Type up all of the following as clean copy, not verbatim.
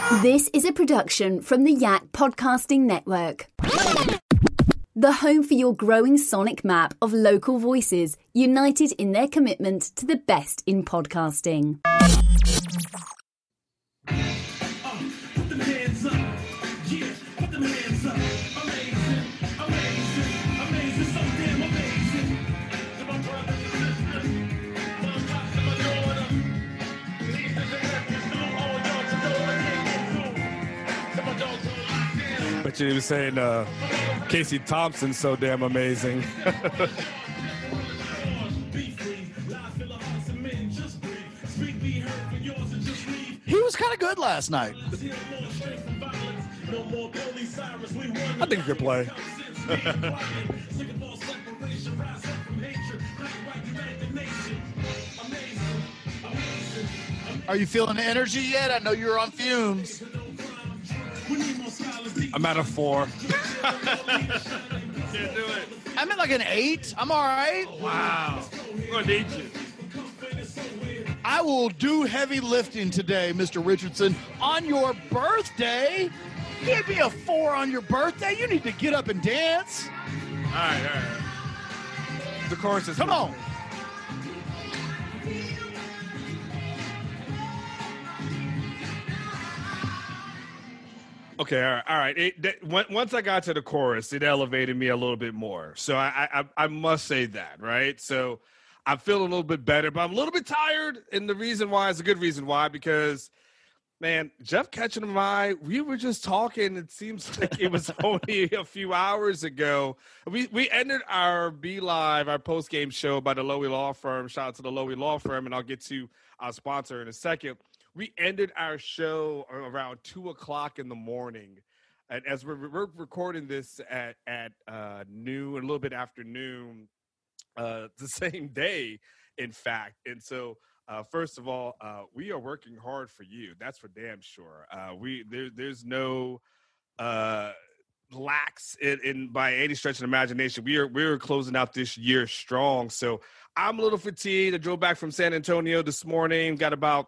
This is a production from the Yak Podcasting Network. The home for your growing sonic map of local voices, united in their commitment to the best in podcasting. But you were saying Casey Thompson's so damn amazing. He was kind of good last night. I think he could play. Are you feeling the energy yet? I know you're on fumes. I'm at a 4. Can't do it. I'm at like an 8. I'm all right. Wow. I'm going to need you. I will do heavy lifting today, Mr. Richardson. On your birthday? Give me a 4 on your birthday. You need to get up and dance. All right. The chorus is... Come on. Okay, all right. Once I got to the chorus, it elevated me a little bit more. So I must say that, right? So I feel a little bit better, but I'm a little bit tired. And the reason why is a good reason why, because, man, Jeff Ketchum and I, we were just talking. It seems like it was only a few hours ago. We ended our Be Live, our post-game show by the Lowy Law Firm. Shout out to the Lowy Law Firm, and I'll get to our sponsor in a second. We ended our show around 2 o'clock in the morning. And as we're recording this at noon, a little bit after noon, the same day, in fact. And so, first of all, we are working hard for you. That's for damn sure. There's no lax in by any stretch of imagination. We're closing out this year strong. So I'm a little fatigued. I drove back from San Antonio this morning, got about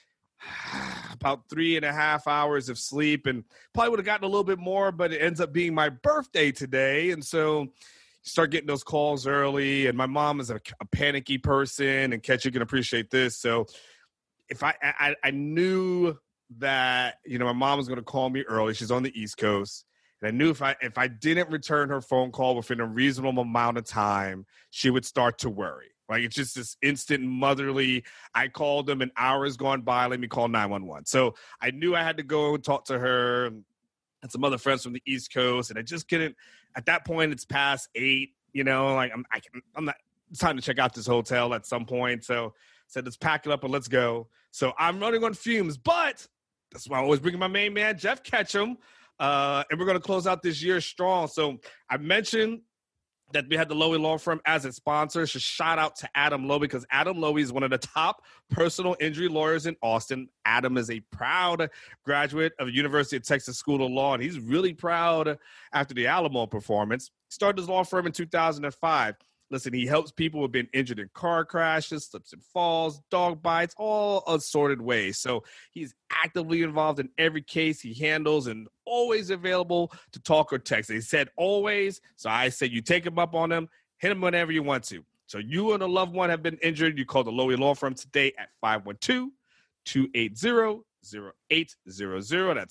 3.5 hours of sleep, and probably would have gotten a little bit more, but it ends up being my birthday today. And so you start getting those calls early, and my mom is a panicky person, and Ketch, you can appreciate this. So if I knew that, my mom was going to call me early. She's on the East Coast. And I knew if I didn't return her phone call within a reasonable amount of time, she would start to worry. Like, it's just this instant motherly, I called them, an hour has gone by, let me call 911. So I knew I had to go and talk to her and some other friends from the East Coast, and I just couldn't. At that point, it's past 8, like I'm not, it's time to check out this hotel at some point. So I said, let's pack it up and let's go. So I'm running on fumes, but that's why I always bring my main man, Jeff Ketchum, and we're going to close out this year strong. So I mentioned that we had the Lowy Law Firm as a sponsor. So shout out to Adam Lowy, because Adam Lowy is one of the top personal injury lawyers in Austin. Adam is a proud graduate of the University of Texas School of Law, and he's really proud after the Alamo performance. Started his law firm in 2005. Listen, he helps people who have been injured in car crashes, slips and falls, dog bites, all assorted ways. So he's actively involved in every case he handles and always available to talk or text. He said always, so I said you take him up on him, hit him whenever you want to. So you and a loved one have been injured, you call the Lowy Law Firm today at 512-280-0800. That's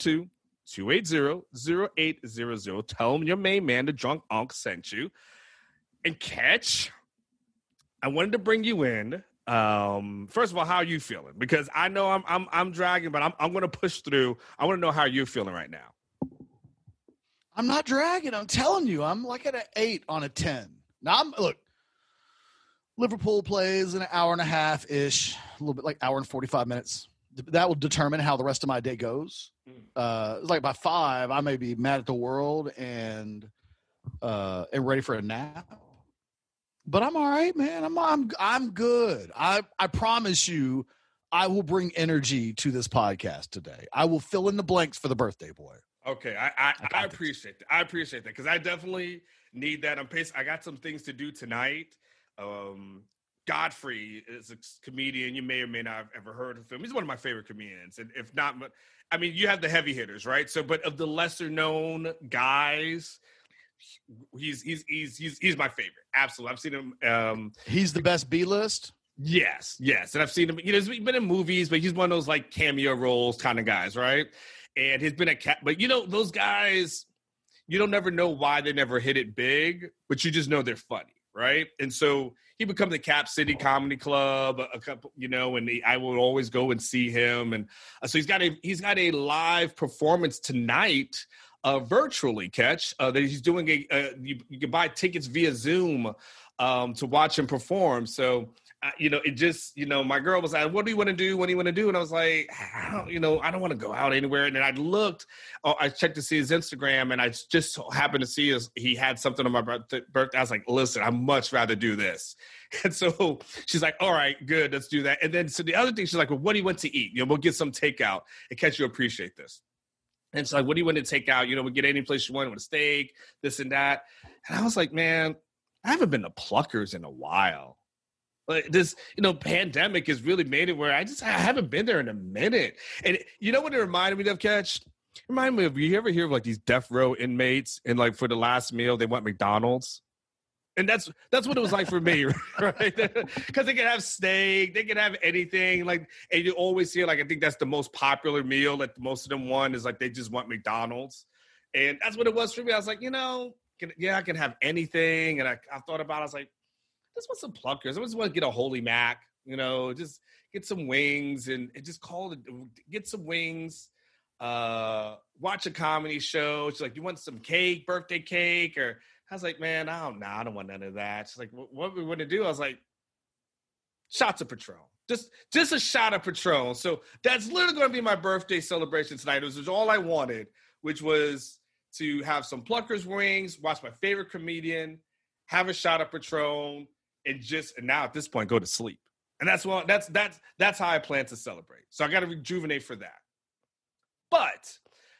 512-280-0800. Tell him your main man, the drunk Unc, sent you. And Ketch, I wanted to bring you in. First of all, how are you feeling? Because I know I'm dragging, but I'm going to push through. I want to know how you're feeling right now. I'm not dragging. I'm telling you, I'm like at an 8 on a 10. Now, look, Liverpool plays in an hour and a half ish, a little bit like hour and 45 minutes. That will determine how the rest of my day goes. It's like by 5, I may be mad at the world and ready for a nap. But I'm all right, man. I'm good. I promise you, I will bring energy to this podcast today. I will fill in the blanks for the birthday boy. Okay, I appreciate that. I appreciate that because I definitely need that. I got some things to do tonight. Got Godfrey is a comedian. You may or may not have ever heard of him. He's one of my favorite comedians. And if not, I mean, you have the heavy hitters, right? So, but of the lesser known guys, he's my favorite. Absolutely. I've seen him. He's the best B-list? Yes. And I've seen him, he's been in movies, but he's one of those like cameo roles kind of guys, right? And he's been but those guys, you don't never know why they never hit it big, but you just know they're funny, right? And so he became the Cap City Comedy Club a couple, and I would always go and see him. And so he's got a live performance tonight, virtually, Catch, that he's doing you can buy tickets via Zoom to watch him perform. So, it just, my girl was like, what do you want to do? What do you want to do? And I was like, I don't want to go out anywhere. And then I looked, I checked to see his Instagram, and I just happened to see he had something on my birthday. I was like, listen, I'd much rather do this. And so she's like, all right, good, let's do that. And then, so the other thing, she's like, well, what do you want to eat? We'll get some takeout. And Catch, you appreciate this. And so like, what do you want to take out? We get any place you want with a steak, this and that. And I was like, man, I haven't been to Pluckers in a while. Like this, pandemic has really made it where I haven't been there in a minute. And you know what it reminded me of, Catch? It reminded me of, you ever hear of like these death row inmates and like for the last meal, they want McDonald's? And that's what it was like for me, right? Because they can have steak, they can have anything. Like, and you always hear, like, I think that's the most popular meal that most of them want is like they just want McDonald's. And that's what it was for me. I was like, I can have anything. And I thought about it. I was like, I just want some Pluckers. I just want to get a Holy Mac, just get some wings and just get some wings, watch a comedy show. She's like, you want some cake, birthday cake? Or I was like, man, I don't want none of that. She's like, what we want to do? I was like, shots of Patron. Just a shot of Patron. So that's literally going to be my birthday celebration tonight. It was all I wanted, which was to have some Pluckers wings, watch my favorite comedian, have a shot of Patron, and now at this point go to sleep. And that's how I plan to celebrate. So I got to rejuvenate for that. But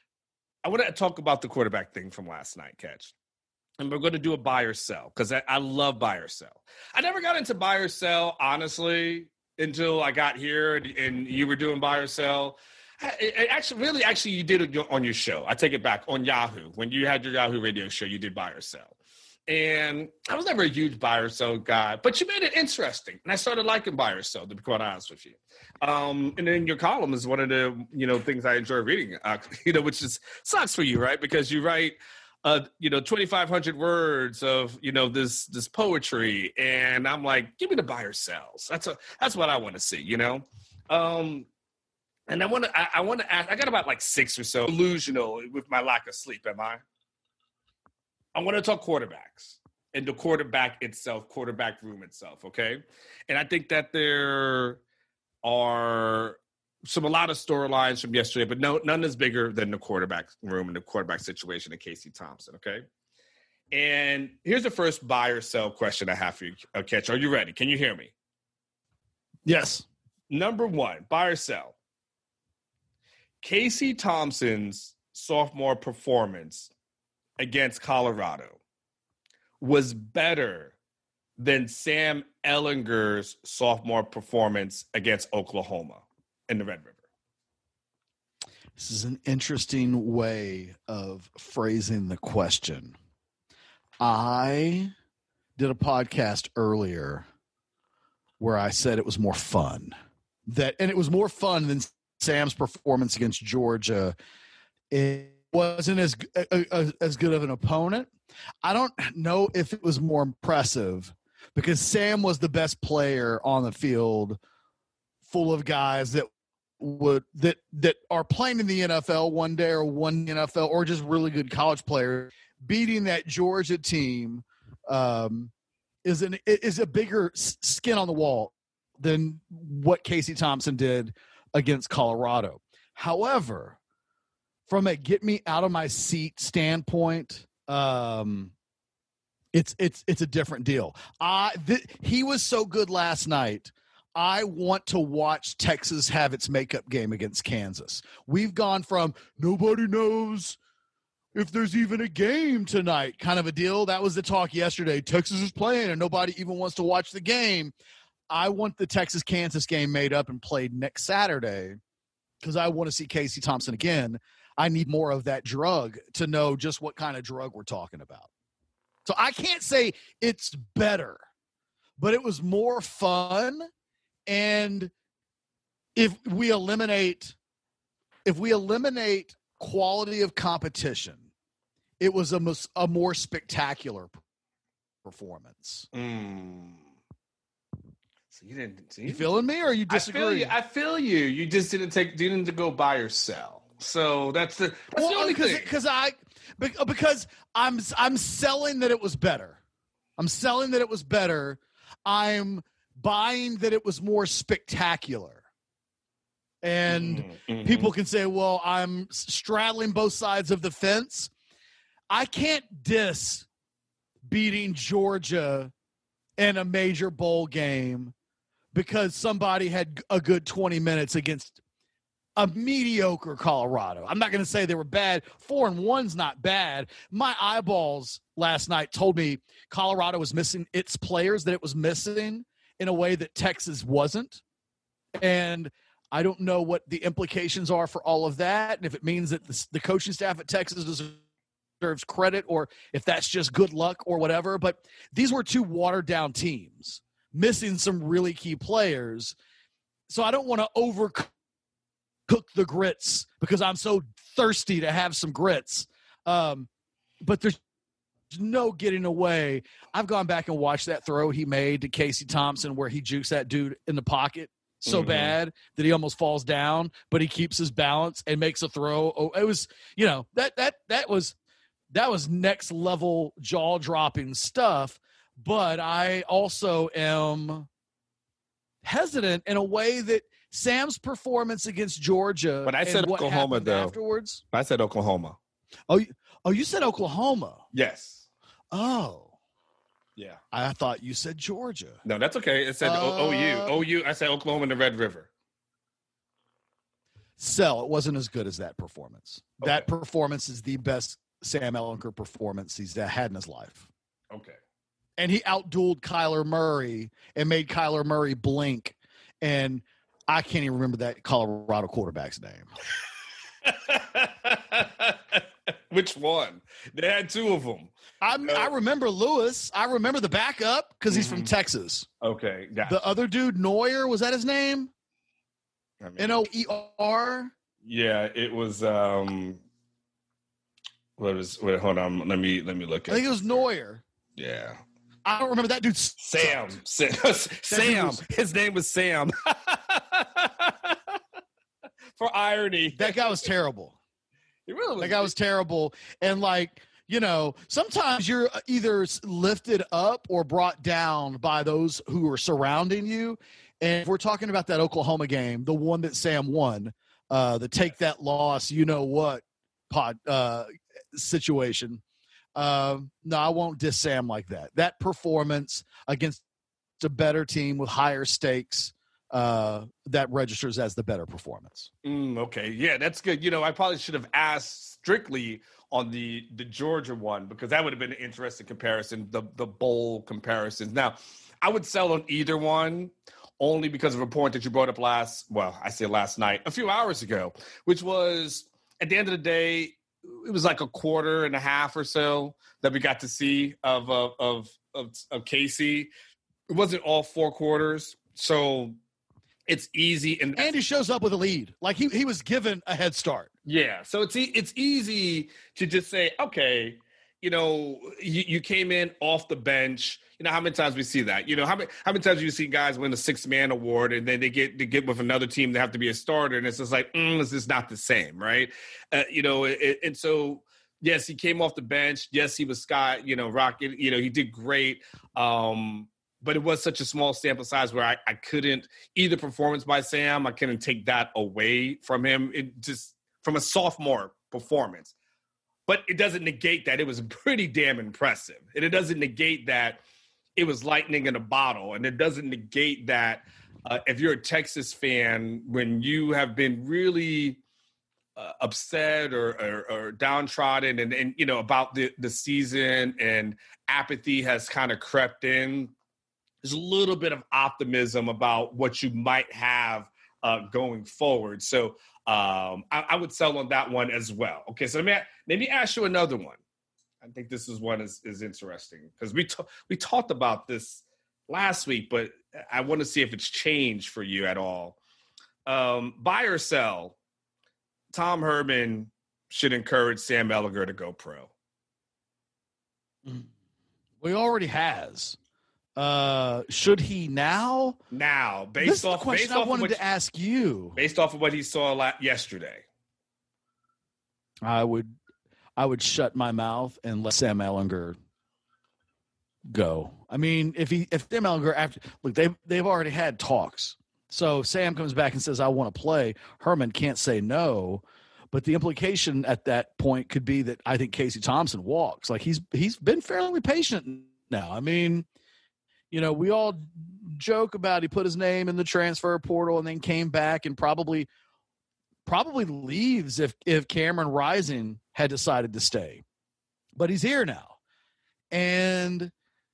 I want to talk about the quarterback thing from last night, Catch. And we're going to do a buy or sell because I love buy or sell. I never got into buy or sell, honestly, until I got here and you were doing buy or sell. Actually, you did it on your show. I take it back, on Yahoo. When you had your Yahoo radio show, you did buy or sell. And I was never a huge buy or sell guy, but you made it interesting. And I started liking buy or sell, to be quite honest with you. And then your column is one of the, things I enjoy reading, which sucks for you, right? Because you write, 2,500 words of, this poetry. And I'm like, give me the buy or sells. That's what I want to see, And I want to ask, I got about like 6 or so, delusional with my lack of sleep, am I? I want to talk quarterbacks and the quarterback room itself, okay? And I think that there are a lot of storylines from yesterday, but none is bigger than the quarterback room and the quarterback situation of Casey Thompson, okay? And here's the first buy or sell question I have for you, Catch. Are you ready? Can you hear me? Yes. Number 1, buy or sell. Casey Thompson's sophomore performance against Colorado was better than Sam Ehlinger's sophomore performance against Oklahoma in the Red River. This is an interesting way of phrasing the question. I did a podcast earlier where I said it was more fun. And it was more fun than Sam's performance against Georgia. It wasn't as good of an opponent. I don't know if it was more impressive because Sam was the best player on the field, full of guys that are playing in the NFL one day or one NFL or just really good college players. Beating that Georgia team is a bigger skin on the wall than what Casey Thompson did against Colorado. However, from a get me out of my seat standpoint, it's a different deal. He was so good last night. I want to watch Texas have its makeup game against Kansas. We've gone from nobody knows if there's even a game tonight kind of a deal. That was the talk yesterday. Texas is playing and nobody even wants to watch the game. I want the Texas-Kansas game made up and played next Saturday because I want to see Casey Thompson again. I need more of that drug to know just what kind of drug we're talking about. So I can't say it's better, but it was more fun. And if we eliminate quality of competition, it was a more spectacular performance. So you didn't. You feeling me, or you disagree? I feel you. You just didn't go buy or sell. So that's the only thing. Because I'm selling that it was better. I'm selling that it was better. I'm buying that it was more spectacular. And people can say, well, I'm straddling both sides of the fence. I can't diss beating Georgia in a major bowl game because somebody had a good 20 minutes against a mediocre Colorado. I'm not going to say they were bad. 4-1's not bad. My eyeballs last night told me Colorado was missing its players that it was missing in a way that Texas wasn't. And I don't know what the implications are for all of that, and if it means that the coaching staff at Texas deserves credit, or if that's just good luck or whatever. But these were two watered-down teams missing some really key players. So I don't want to overcook the grits because I'm so thirsty to have some grits. But there's no getting away. I've gone back and watched that throw he made to Casey Thompson where he jukes that dude in the pocket so bad that he almost falls down, but he keeps his balance and makes a throw. Oh, it was, that was next level jaw dropping stuff. But I also am hesitant in a way that Sam's performance against Georgia. But I said Oklahoma though. Afterwards, I said Oklahoma. Oh, you said Oklahoma. Yes. Oh. Yeah. I thought you said Georgia. No, that's okay. It said OU. I said Oklahoma and the Red River. It wasn't as good as that performance. Okay. That performance is the best Sam Ehlinger performance he's had in his life. Okay. And he outdueled Kyler Murray and made Kyler Murray blink. And I can't even remember that Colorado quarterback's name. Which one? They had two of them. I remember Lewis. I remember the backup because he's from Texas. Okay. Gotcha. The other dude, Neuer, was that his name? Noer? Yeah, it was. Wait, hold on. Let me look at it. I think it was Neuer. Yeah. I don't remember that dude. Sam. His name was Sam. For irony. That guy was terrible. He really was. That guy was terrible. And sometimes you're either lifted up or brought down by those who are surrounding you. And if we're talking about that Oklahoma game, the one that Sam won, the take that loss, situation. No, I won't diss Sam like that. That performance against a better team with higher stakes, that registers as the better performance. Okay. Yeah, that's good. I probably should have asked strictly on the Georgia one because that would have been an interesting comparison, the bowl comparisons. Now, I would sell on either one only because of a point that you brought up last night, a few hours ago, which was at the end of the day, it was like a quarter and a half or so that we got to see of Casey. It wasn't all 4 quarters, so it's easy. And he shows up with a lead, like he was given a head start. Yeah, so it's easy to just say, okay, you came in off the bench. How many times we see that? How many times you see guys win the 6-man award and then they get with another team, they have to be a starter, and it's just like, this is not the same, right? And so yes, he came off the bench. Yes, he was Scott, Rocket. He did great. But it was such a small sample size where I couldn't either performance by Sam. I couldn't take that away from him. It just from a sophomore performance. But it doesn't negate that it was pretty damn impressive. And it doesn't negate that it was lightning in a bottle. And it doesn't negate that if you're a Texas fan, when you have been really upset or downtrodden and about the season and apathy has kind of crept in, there's a little bit of optimism about what you might have going forward. So I would sell on that one as well. Okay, so let me ask you another one. I think this is one is interesting because we talked about this last week, but I want to see if it's changed for you at all. Buy or sell, Tom Herman should encourage Sam Ehlinger to go pro. Well, he already has. Should he now? Now, based off I wanted to ask you. Based off of what he saw yesterday. I would shut my mouth and let Sam Ehlinger go. I mean, if Sam Ehlinger they've already had talks. So Sam comes back and says, I want to play. Herman can't say no. But the implication at that point could be that I think Casey Thompson walks. Like he's been fairly patient now. I mean, we all joke about he put his name in the transfer portal and then came back and probably leaves if Cameron Rising had decided to stay. But he's here now. And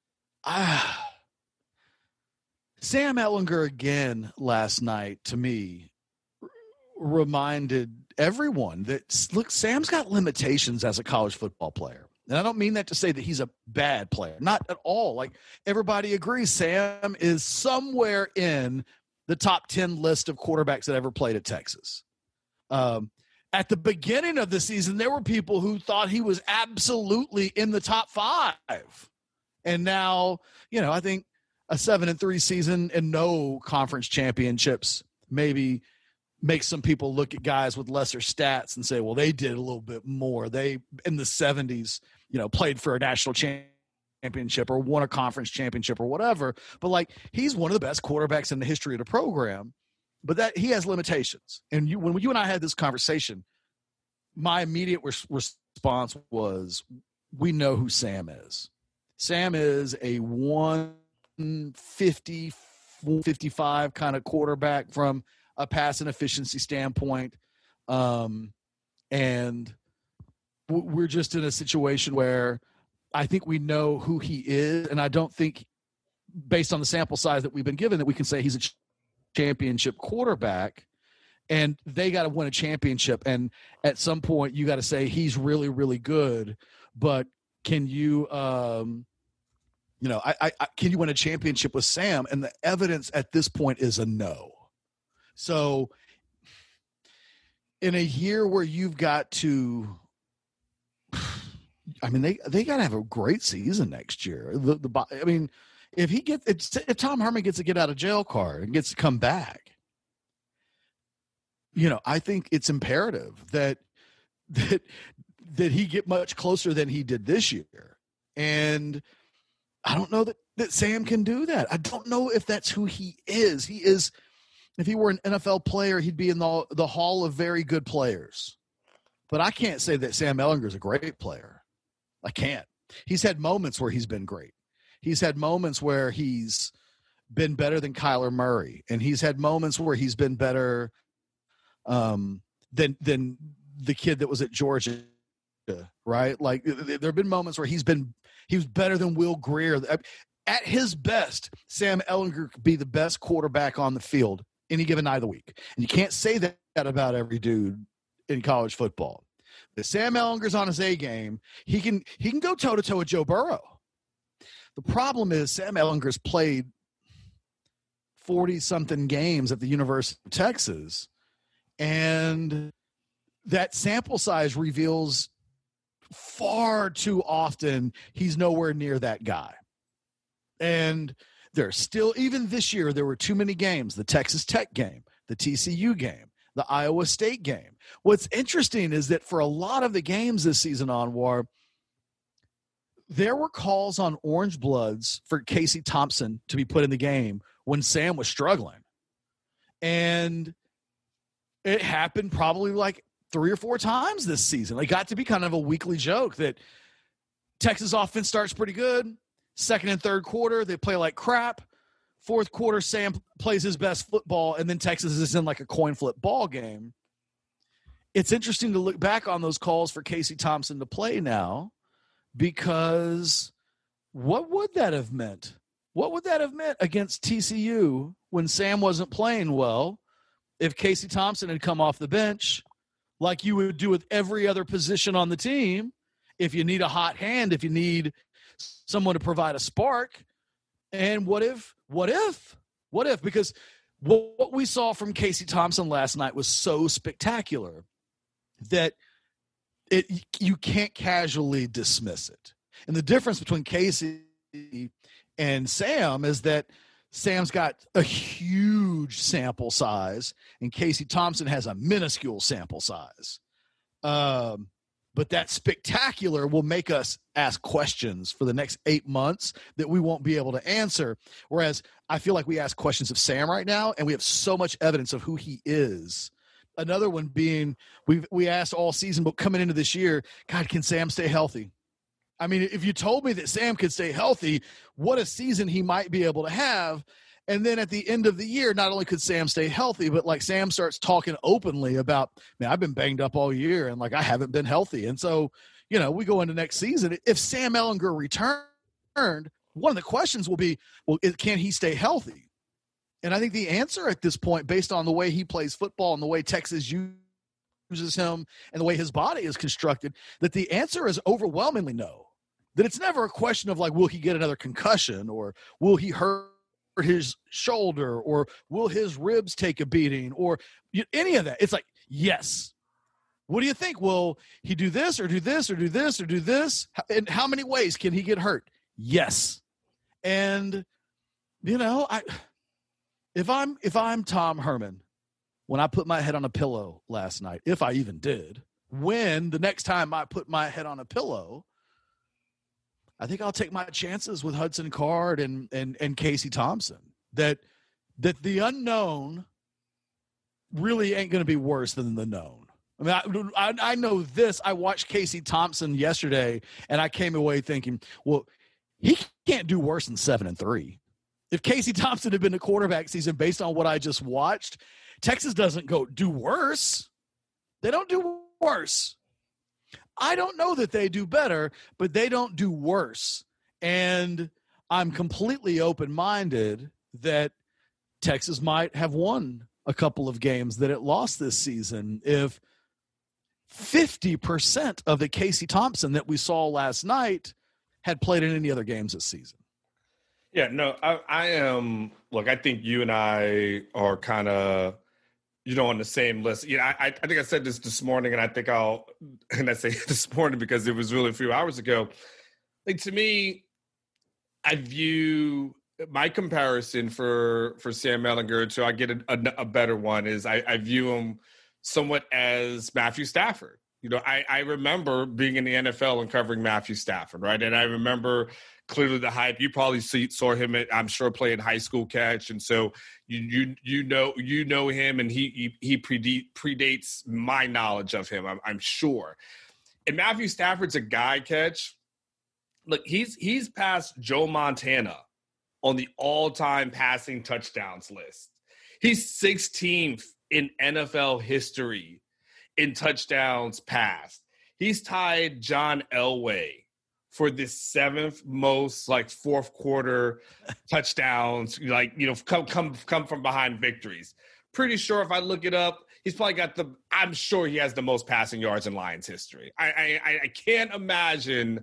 Sam Ehlinger again last night, to me, reminded everyone that, look, Sam's got limitations as a college football player. And I don't mean that to say that he's a bad player. Not at all. Like, everybody agrees Sam is somewhere in the top 10 list of quarterbacks that ever played at Texas. At the beginning of the season, there were people who thought he was absolutely in the top 5. And now, I think a 7-3 season and no conference championships maybe makes some people look at guys with lesser stats and say, well, they did a little bit more. They, in the 70s, played for a national championship or won a conference championship or whatever. But, he's one of the best quarterbacks in the history of the program. But that he has limitations. And when you and I had this conversation, my immediate response was, we know who Sam is. Sam is a 150, 155 kind of quarterback from a passing efficiency standpoint. And we're just in a situation where I think we know who he is. And I don't think, based on the sample size that we've been given, that we can say he's a championship quarterback. And they got to win a championship. And at some point, you got to say he's really, really good. But can you, can you win a championship with Sam? And the evidence at this point is a no. So in a year where you've got to, they got to have a great season next year. If Tom Herman gets a get out of jail card and gets to come back, I think it's imperative that he get much closer than he did this year. And I don't know that Sam can do that. I don't know if that's who he is. He is, if he were an NFL player, he'd be in the Hall of Very Good Players. But I can't say that Sam Ehlinger is a great player. I can't. He's had moments where he's been great. He's had moments where he's been better than Kyler Murray. And he's had moments where he's been better than the kid that was at Georgia, right? Like, there have been moments where he was better than Will Grier. At his best, Sam Ehlinger could be the best quarterback on the field any given night of the week. And you can't say that about every dude in college football. If Sam Ehlinger's on his A game, he can go toe-to-toe with Joe Burrow. The problem is Sam Ehlinger's played 40-something games at the University of Texas, and that sample size reveals far too often he's nowhere near that guy. And there's still, even this year, there were too many games, the Texas Tech game, the TCU game, the Iowa State game. What's interesting is that for a lot of the games this season, Anwar, there were calls on Orange Bloods for Casey Thompson to be put in the game when Sam was struggling. And it happened probably 3 or 4 times this season. It got to be kind of a weekly joke that Texas offense starts pretty good. Second and third quarter, they play like crap. Fourth quarter, Sam plays his best football, and then Texas is in a coin flip ball game. It's interesting to look back on those calls for Casey Thompson to play now, because what would that have meant what would that have meant against TCU when Sam wasn't playing well if Casey Thompson had come off the bench like you would do with every other position on the team? If you need a hot hand, if you need someone to provide a spark. And what if? Because what we saw from Casey Thompson last night was so spectacular that you can't casually dismiss it. And the difference between Casey and Sam is that Sam's got a huge sample size and Casey Thompson has a minuscule sample size. But that spectacular will make us ask questions for the next 8 months that we won't be able to answer. Whereas I feel like we ask questions of Sam right now, and we have so much evidence of who he is. Another one being we asked all season, but coming into this year, God, can Sam stay healthy? I mean, if you told me that Sam could stay healthy, what a season he might be able to have. And then at the end of the year, not only could Sam stay healthy, but like Sam starts talking openly about, man, I've been banged up all year and like I haven't been healthy. And so, we go into next season. If Sam Ehlinger returned, one of the questions will be, well, can he stay healthy? And I think the answer at this point, based on the way he plays football and the way Texas uses him and the way his body is constructed, that the answer is overwhelmingly no. That it's never a question of like, will he get another concussion or will he hurt his shoulder or will his ribs take a beating or any of that. It's like, yes. What do you think? Will he do this or do this or do this or do this? In how many ways can he get hurt? Yes. And if I'm Tom Herman, when I put my head on a pillow last night, if I even did, when the next time I put my head on a pillow, I think I'll take my chances with Hudson Card and Casey Thompson. That the unknown really ain't going to be worse than the known. I mean, I know this. I watched Casey Thompson yesterday, and I came away thinking, well, he can't do worse than 7-3. If Casey Thompson had been a quarterback season based on what I just watched, Texas doesn't go do worse. They don't do worse. I don't know that they do better, but they don't do worse. And I'm completely open-minded that Texas might have won a couple of games that it lost this season if 50% of the Casey Thompson that we saw last night had played in any other games this season. Yeah, no, I am. Look, I think you and I are kind of, on the same list. I think I said this morning, and I think I say this morning because it was really a few hours ago. Like, to me, I view my comparison for Sam Ehlinger to I get a better one is I view him somewhat as Matthew Stafford. I remember being in the NFL and covering Matthew Stafford, right? And I remember clearly the hype. You probably saw him I'm sure, playing high school catch, and so you know him, and he predates my knowledge of him. I'm sure. And Matthew Stafford's a guy catch. Look, he's passed Joe Montana on the all-time passing touchdowns list. He's 16th in NFL history in touchdowns passed. He's tied John Elway for the 7th most fourth quarter touchdowns, come from behind victories. Pretty sure if I look it up, he's probably got I'm sure he has the most passing yards in Lions history. I can't imagine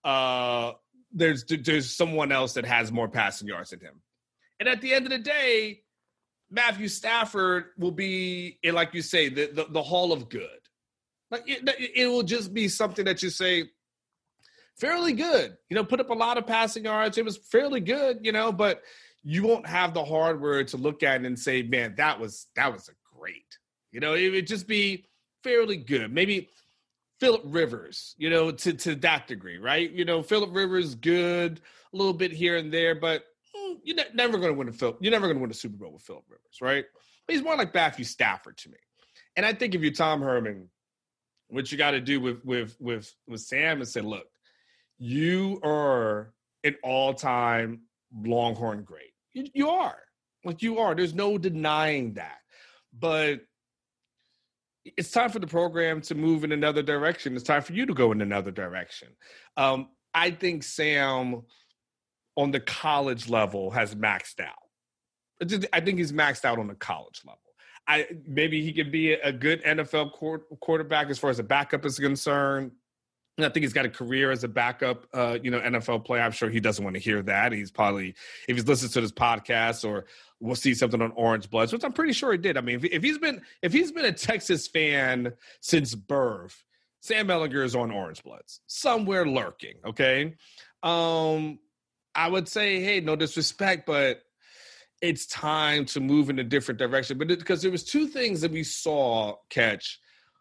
there's someone else that has more passing yards than him. And at the end of the day, Matthew Stafford will be, like you say, the Hall of Good. Like it will just be something that you say, fairly good. Put up a lot of passing yards. It was fairly good, but you won't have the hardware to look at and say, man, that was a great. It would just be fairly good. Maybe Phillip Rivers, to that degree, right? Phillip Rivers good, a little bit here and there, but you're never going to win you're never going to win a Super Bowl with Phillip Rivers, right? But he's more like Matthew Stafford to me. And I think if you're Tom Herman, what you got to do with Sam is say, look, you are an all-time Longhorn great. You are. You are. There's no denying that. But it's time for the program to move in another direction. It's time for you to go in another direction. I think Sam, on the college level has maxed out. I think he's maxed out on the college level. Maybe he could be a good NFL quarterback as far as a backup is concerned. And I think he's got a career as a backup, NFL player. I'm sure he doesn't want to hear that. He's probably, if he's listening to this podcast, or we'll see something on Orange Bloods, which I'm pretty sure he did. I mean, if he's been a Texas fan since birth, Sam Ehlinger is on Orange Bloods, somewhere lurking. Okay, I would say, hey, no disrespect, but it's time to move in a different direction. But because there was two things that we saw catch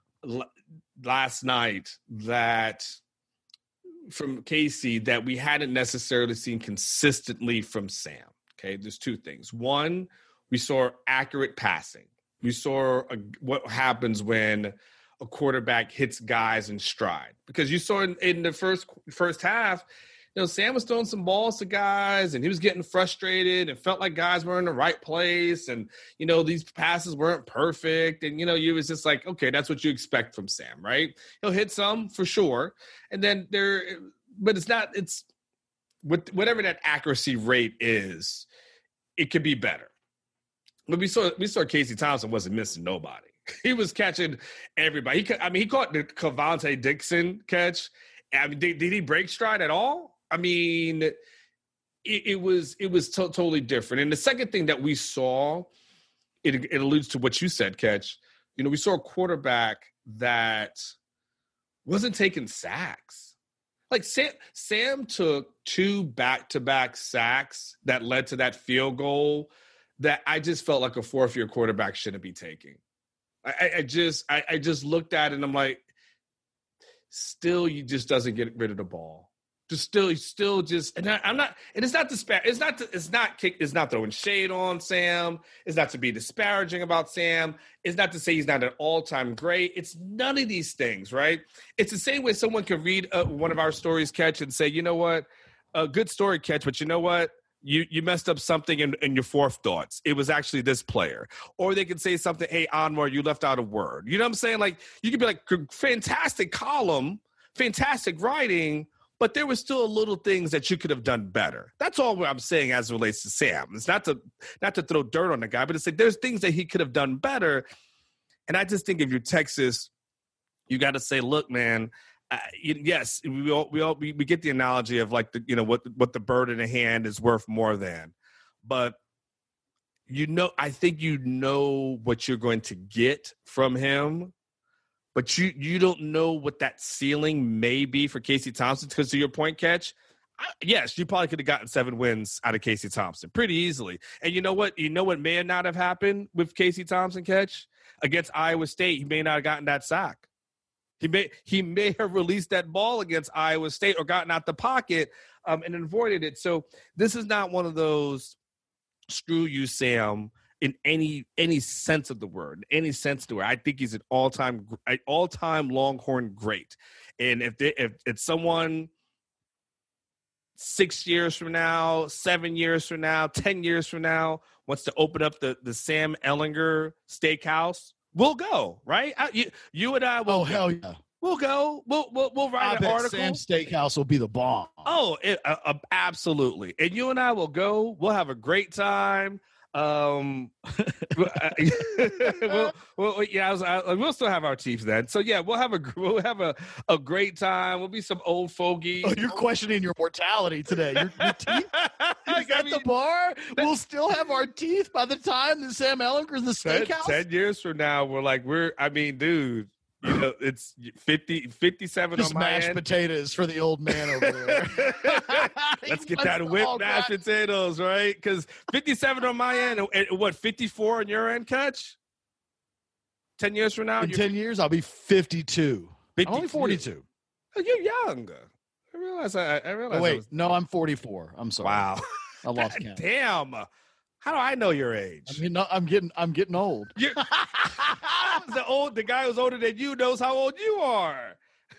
last night that from Casey that we hadn't necessarily seen consistently from Sam. Okay, there's two things. One, we saw accurate passing. We saw what happens when a quarterback hits guys in stride. Because you saw in the first half, Sam was throwing some balls to guys, and he was getting frustrated and felt like guys were in the right place. And, these passes weren't perfect. And, you was just like, okay, that's what you expect from Sam, right? He'll hit some for sure. And then but it's whatever that accuracy rate is, it could be better. But we saw Casey Thompson wasn't missing nobody. He was catching everybody. He caught the Cavante Dixon catch. I mean, did he break stride at all? I mean, it was totally different. And the second thing that we saw, it alludes to what you said, Catch. We saw a quarterback that wasn't taking sacks. Like Sam took 2 back-to-back sacks that led to that field goal that I just felt like a fourth-year quarterback shouldn't be taking. I just looked at it and I'm like, still, he just doesn't get rid of the ball. Still just, and I'm not, and it's not it's not throwing shade on Sam. It's not to be disparaging about Sam. It's not to say he's not an all-time great. It's none of these things, right? It's the same way someone could read one of our stories, Catch, and say, you know what, a good story, Catch, but you know what? You messed up something in your fourth thoughts. It was actually this player. Or they could say something, hey, Anwar, you left out a word. You know what I'm saying? Like, you could be like, fantastic column, fantastic writing, but there were still little things that you could have done better. That's all I'm saying as it relates to Sam. It's not to throw dirt on the guy, but it's like there's things that he could have done better. And I just think if you're Texas, you got to say, look, man, yes, we get the analogy of like what the bird in the hand is worth more than, but I think what you're going to get from him. But you don't know what that ceiling may be for Casey Thompson, because to your point, Catch, yes, you probably could have gotten 7 wins out of Casey Thompson pretty easily. And you know what? You know what may not have happened with Casey Thompson, Catch? Against Iowa State, he may not have gotten that sack. He may have released that ball against Iowa State or gotten out the pocket and avoided it. So this is not one of those screw you, Sam, in any sense of the word, any sense to it. I think he's an all-time Longhorn great. And if it's someone 6 years from now, 7 years from now, 10 years from now wants to open up the Sam Ehlinger Steakhouse, we'll go, right? You and I will. Oh, hell yeah. We'll go. We'll write an article. Sam's Steakhouse will be the bomb. Oh, absolutely. And you and I will go. We'll have a great time. We'll still have our teeth then. So yeah, we'll have a great time. We'll be some old fogies. Oh, you're questioning your mortality today. Your teeth? Is that the bar? We'll still have our teeth by the time that Sam Ehlinger's the Steakhouse? 10 years from now, dude, it's 57 just on my mashed end. Potatoes for the old man over there. Let's get that whipped mashed potatoes, right? Because 57 on my end, and what, 54 on your end, Catch? 10 years from now? In 10 years, I'll be 52. 52. I'm only 42. Oh, you're young. I realize. Oh, wait, no, I'm 44. I'm sorry. Wow. I lost count. Damn. How do I know your age? I mean, I'm getting old. The guy who's older than you knows how old you are.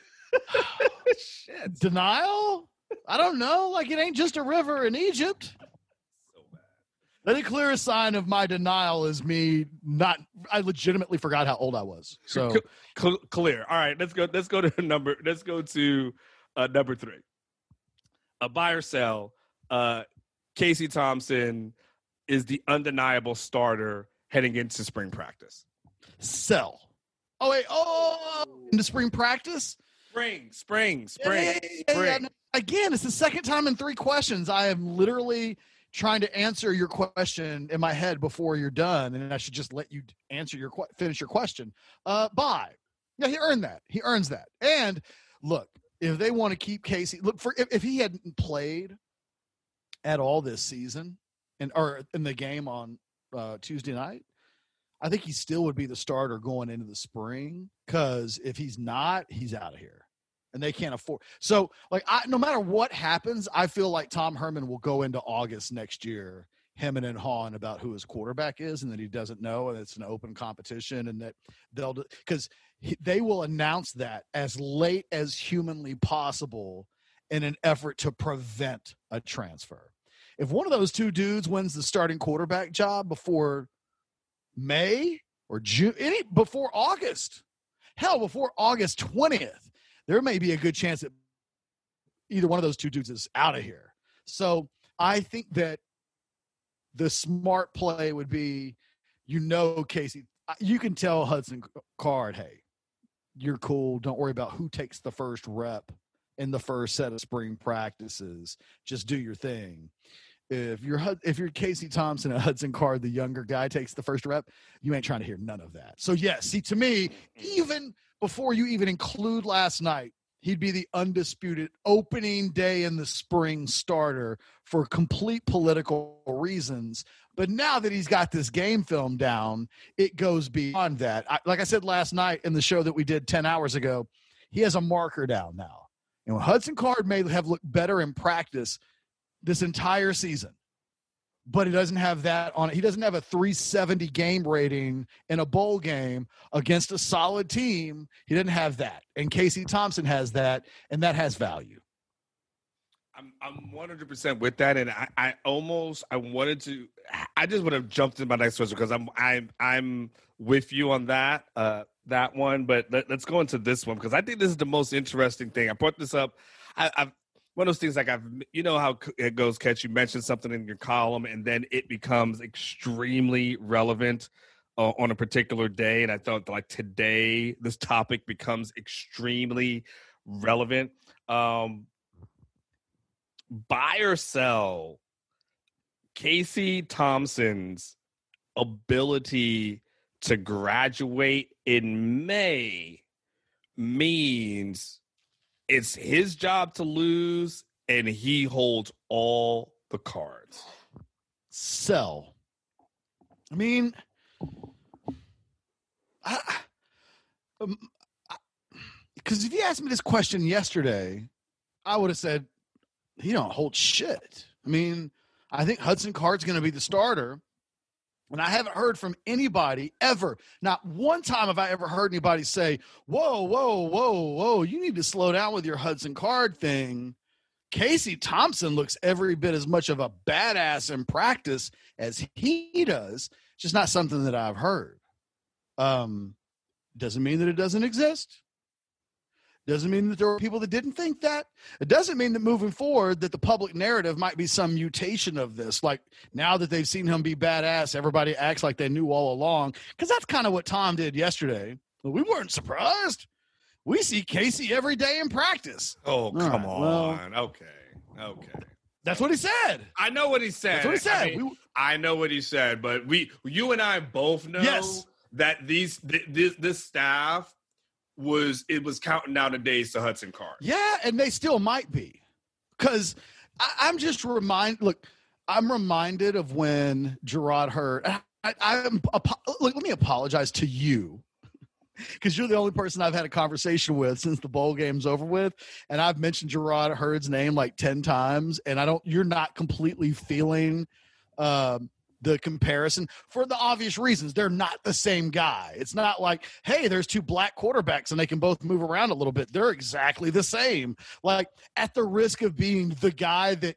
Shit. Denial? I don't know. Like, it ain't just a river in Egypt. So bad. The clearest sign of my denial is me I legitimately forgot how old I was. So clear. All right, let's go to number 3. A buy or sell Casey Thompson is the undeniable starter heading into spring practice. Sell. Oh, wait. Oh, into spring practice? Spring. Yeah. Again, it's the second time in 3 questions I am literally trying to answer your question in my head before you're done, and I should just let you finish your question. Bye. Yeah, he earned that. He earns that. And look, if they want to keep Casey, if he hadn't played at all this season or in the game on Tuesday night, I think he still would be the starter going into the spring, because if he's not, he's out of here. And they can't afford. So, no matter what happens, I feel like Tom Herman will go into August next year hemming and hawing about who his quarterback is, and that he doesn't know, and it's an open competition, and that they will announce that as late as humanly possible in an effort to prevent a transfer. If one of those 2 dudes wins the starting quarterback job before May or June, before August, before August 20th, there may be a good chance that either one of those 2 dudes is out of here. So I think that the smart play would be, Casey, you can tell Hudson Card, hey, you're cool. Don't worry about who takes the first rep in the first set of spring practices. Just do your thing. If you're Casey Thompson and Hudson Card, the younger guy, takes the first rep, you ain't trying to hear none of that. So yes, see, to me, even before you even include last night, he'd be the undisputed opening day in the spring starter for complete political reasons. But now that he's got this game film down, it goes beyond that. Like I said last night in the show that we did 10 hours ago, he has a marker down now. And Hudson Card may have looked better in practice this entire season, but he doesn't have that on it. He doesn't have a 370 game rating in a bowl game against a solid team. He didn't have that. And Casey Thompson has that, and that has value. I'm 100% with that, and I just would have jumped in my next question, because I'm with you on that one. But let's go into this one, because I think this is the most interesting thing. I brought this up. I've one of those things, how it goes, Catch. You mentioned something in your column, and then it becomes extremely relevant on a particular day. And I thought, today, this topic becomes extremely relevant. Buy or sell Casey Thompson's ability to graduate in May means it's his job to lose, and he holds all the cards. Sell. I mean, because if you asked me this question yesterday, I would have said, he don't hold shit. I mean, I think Hudson Card's going to be the starter. And I haven't heard from anybody ever. Not one time have I ever heard anybody say, whoa, you need to slow down with your Hudson Card thing. Casey Thompson looks every bit as much of a badass in practice as he does. It's just not something that I've heard. Doesn't mean that it doesn't exist. Doesn't mean that there are people that didn't think that. It doesn't mean that moving forward that the public narrative might be some mutation of this. Like, now that they've seen him be badass, everybody acts like they knew all along. Because that's kind of what Tom did yesterday. We weren't surprised. We see Casey every day in practice. Oh, come on. Well, okay. That's what he said. I know what he said. That's what he said. I know what he said, but you and I both know that this staff was counting down the days to Hudson Card. Yeah, and they still might be. Because I'm just reminded of when Jerrod Hurd. Let me apologize to you, because you're the only person I've had a conversation with since the bowl game's over with, and I've mentioned Jerrod Hurd's name like 10 times, and you're not completely feeling the comparison for the obvious reasons. They're not the same guy. It's not like, hey, there's 2 black quarterbacks and they can both move around a little bit. They're exactly the same. Like, at the risk of being the guy that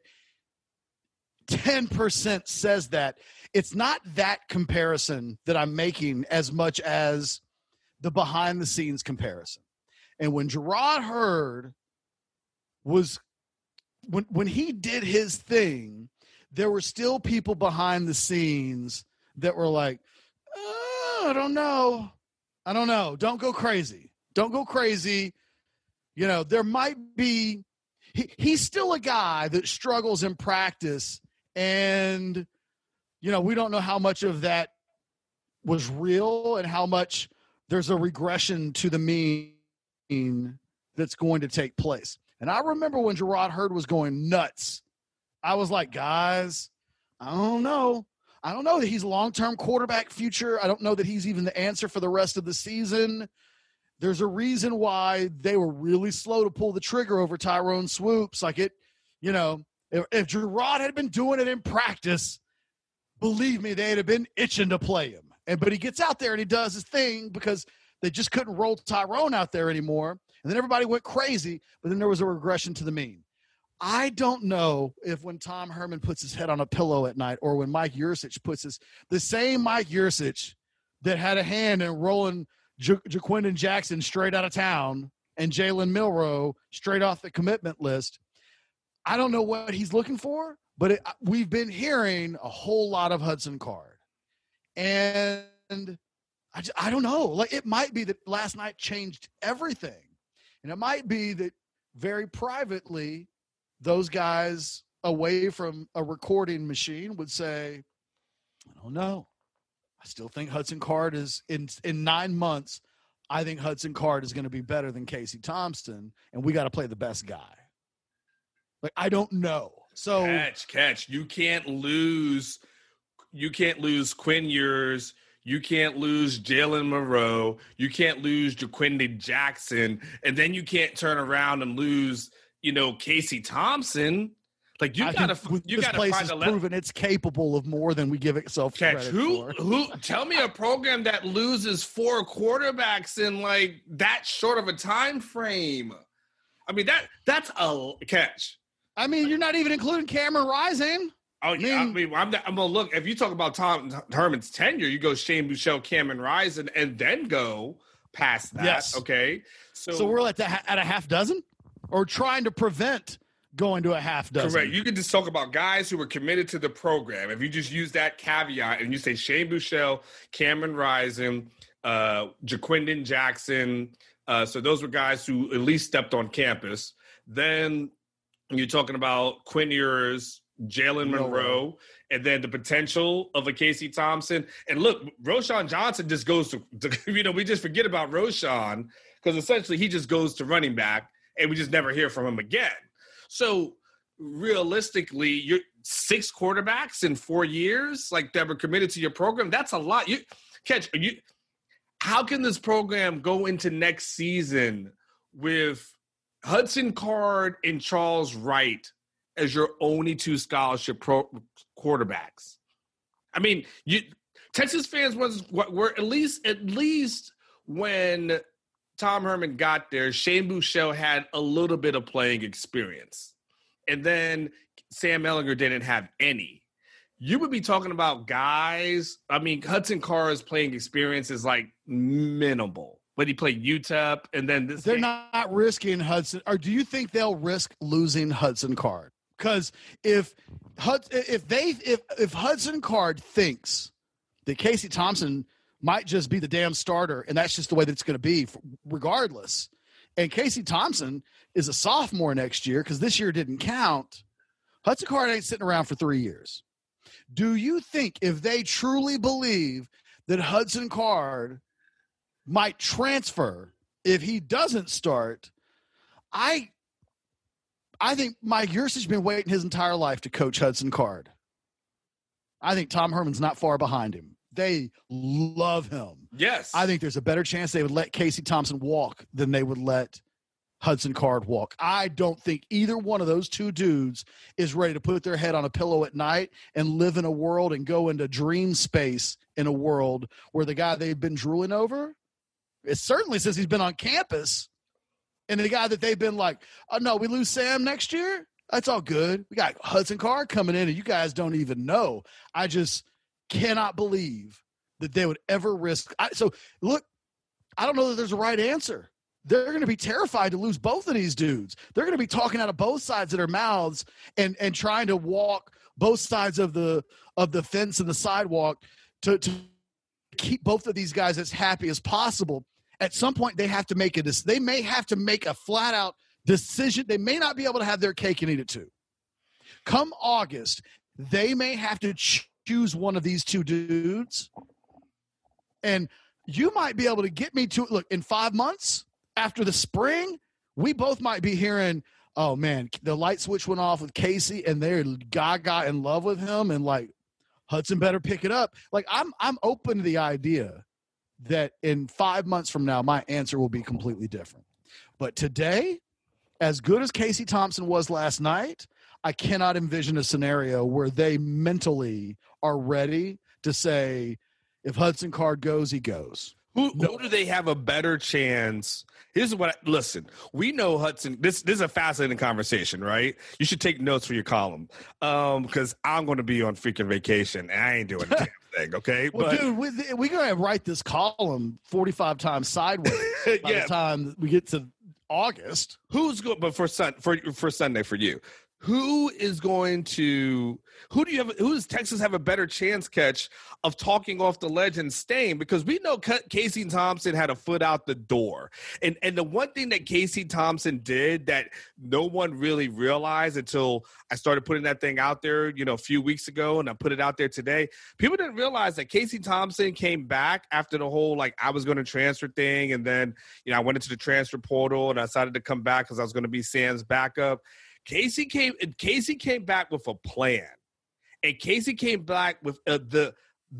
10% says that, it's not that comparison that I'm making as much as the behind the scenes comparison. And when Jerrod Hurd was when he did his thing, there were still people behind the scenes that were like, I don't know. Don't go crazy. You know, there might be he's still a guy that struggles in practice, and you know, we don't know how much of that was real and how much there's a regression to the mean that's going to take place. And I remember when Jerrod Hurd was going nuts, I was like, guys, I don't know that he's a long-term quarterback future. I don't know that he's even the answer for the rest of the season. There's a reason why they were really slow to pull the trigger over Tyrone Swoops. Like it, you know, if Jerrod had been doing it in practice, believe me, they'd have been itching to play him. But he gets out there and he does his thing because they just couldn't roll Tyrone out there anymore. And then everybody went crazy, but then there was a regression to the mean. I don't know if when Tom Herman puts his head on a pillow at night or when Mike Yurcich puts the same Mike Yurcich that had a hand in rolling Jaquindon Jackson straight out of town and Jalen Milroe straight off the commitment list. I don't know what he's looking for, but we've been hearing a whole lot of Hudson Card. And I don't know. Like, it might be that last night changed everything. And it might be that very privately, those guys away from a recording machine would say, I don't know. I still think Hudson Card is in 9 months. I think Hudson Card is going to be better than Casey Thompson, and we got to play the best guy. Like, I don't know. So catch. You can't lose Quinn Ewers. You can't lose Jalen Milroe. You can't lose Jaquindon Jackson. And then you can't turn around and lose, you know, Casey Thompson. Like, you got to find a proven it's capable of more than we give itself credit for. Who tell me a program that loses 4 quarterbacks in like that short of a time frame. I mean, that's a catch. I mean, you're not even including Cameron Rising. Oh, yeah. I'm going to look. If you talk about Tom Herman's tenure, you go Shane Buechele, Cameron Rising, and then go past that. Yes. Okay. So we're at a half dozen, or trying to prevent going to a half dozen. Correct. You could just talk about guys who were committed to the program. If you just use that caveat and you say Shane Buechele, Cameron Rising, Jaquindon Jackson. So those were guys who at least stepped on campus. Then you're talking about Quinn Ewers, Jalen Milroe, and then the potential of a Casey Thompson. And look, Roschon Johnson just goes to you know, we just forget about Roschon because essentially he just goes to running back and we just never hear from him again. So realistically, you're 6 quarterbacks in 4 years, like that were committed to your program. That's a lot. How can this program go into next season with Hudson Card and Charles Wright as your only 2 scholarship quarterbacks? I mean, Texas fans were at least when Tom Herman got there, Shane Buechele had a little bit of playing experience. And then Sam Ehlinger didn't have any. You would be talking about guys. I mean, Hudson Card's playing experience is like minimal. But he played UTEP, and then this. They're not risking Hudson. Or do you think they'll risk losing Hudson Card? Because if Hudson Card thinks that Casey Thompson might just be the damn starter, and that's just the way that it's going to be, regardless. And Casey Thompson is a sophomore next year because this year didn't count. Hudson Card ain't sitting around for 3 years. Do you think if they truly believe that Hudson Card might transfer if he doesn't start, I think Mike Yurcich has been waiting his entire life to coach Hudson Card. I think Tom Herman's not far behind him. They love him. Yes. I think there's a better chance they would let Casey Thompson walk than they would let Hudson Card walk. I don't think either one of those 2 dudes is ready to put their head on a pillow at night and live in a world and go into dream space in a world where the guy they've been drooling over, it certainly says he's been on campus, and the guy that they've been like, oh, no, we lose Sam next year? That's all good. We got Hudson Card coming in, and you guys don't even know. I just cannot believe that they would ever risk. So, look, I don't know that there's a right answer. they're going to be terrified to lose both of these dudes. They're going to be talking out of both sides of their mouths and trying to walk both sides of the fence and the sidewalk to keep both of these guys as happy as possible. At some point, they have to make they may have to make a flat out decision. They may not be able to have their cake and eat it too. Come August, they may have to choose one of these two dudes. And you might be able to get me to, look, in 5 months after the spring, we both might be hearing, oh man, the light switch went off with Casey and they're gaga in love with him. And like, Hudson better pick it up. Like, I'm open to the idea that in 5 months from now, my answer will be completely different. But today, as good as Casey Thompson was last night, I cannot envision a scenario where they mentally are ready to say, if Hudson Card goes, he goes. Who do they have a better chance? Here's what listen, we know Hudson. This is a fascinating conversation, right? You should take notes for your column because I'm going to be on freaking vacation and I ain't doing a damn thing, okay? Well, but, dude, we're going to write this column 45 times sideways by the time we get to August. Who's going? But for Sunday for you, who does Texas have a better chance, Catch, of talking off the ledge and staying? Because we know Casey Thompson had a foot out the door. And the one thing that Casey Thompson did that no one really realized until I started putting that thing out there, a few weeks ago, and I put it out there today, people didn't realize that Casey Thompson came back after the whole, I was going to transfer thing. And then, I went into the transfer portal and I decided to come back because I was going to be Sam's backup. Casey came back with a plan, and Casey came back with the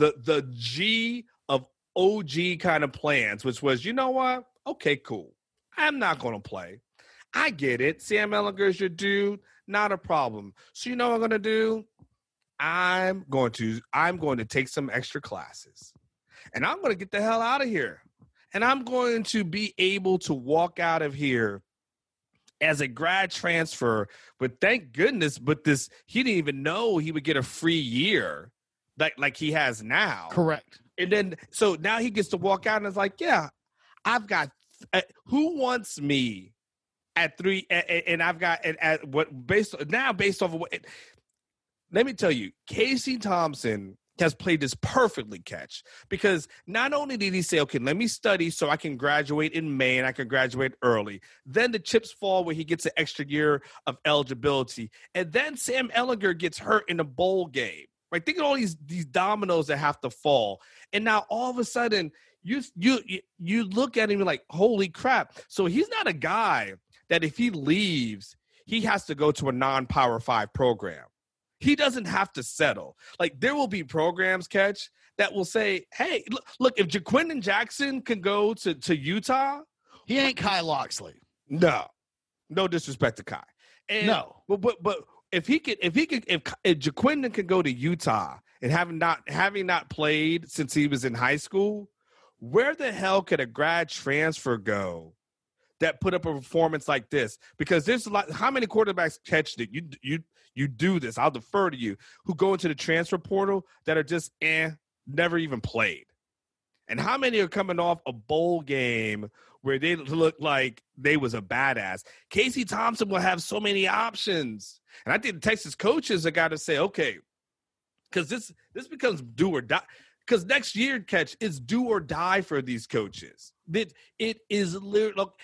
G of OG kind of plans, which was, you know what? Okay, cool. I'm not going to play. I get it. Sam Ehlinger's your dude. Not a problem. So you know what I'm going to do? I'm going to take some extra classes, and I'm going to get the hell out of here, and I'm going to be able to walk out of here as a grad transfer, but thank goodness, he didn't even know he would get a free year like he has now. Correct. And then, so now he gets to walk out and it's like, yeah, I've got, who wants me at 3, and I've got, at what, based off of what, let me tell you, Casey Thompson has played this perfectly, Catch, because not only did he say, okay, let me study so I can graduate in May and I can graduate early. Then the chips fall where he gets an extra year of eligibility. And then Sam Ehlinger gets hurt in a bowl game. Right? Think of all these dominoes that have to fall. And now all of a sudden you look at him and you're like, holy crap. So he's not a guy that if he leaves, he has to go to a non-Power 5 program. He doesn't have to settle. There will be programs, Catch, that will say, hey, look, if Jaquindon Jackson can go to Utah. He ain't Kai Loxley. No disrespect to Kai. And, no. But if Jaquindon can go to Utah and having not played since he was in high school, where the hell could a grad transfer go that put up a performance like this? Because there's a lot. How many quarterbacks, Catch, that you do this? I'll defer to you, who go into the transfer portal that are just never even played. And how many are coming off a bowl game where they look like they was a badass? Casey Thompson will have so many options. And I think the Texas coaches have got to say, okay, because this becomes do or die. Because next year, Catch, is do or die for these coaches. It is literally, look,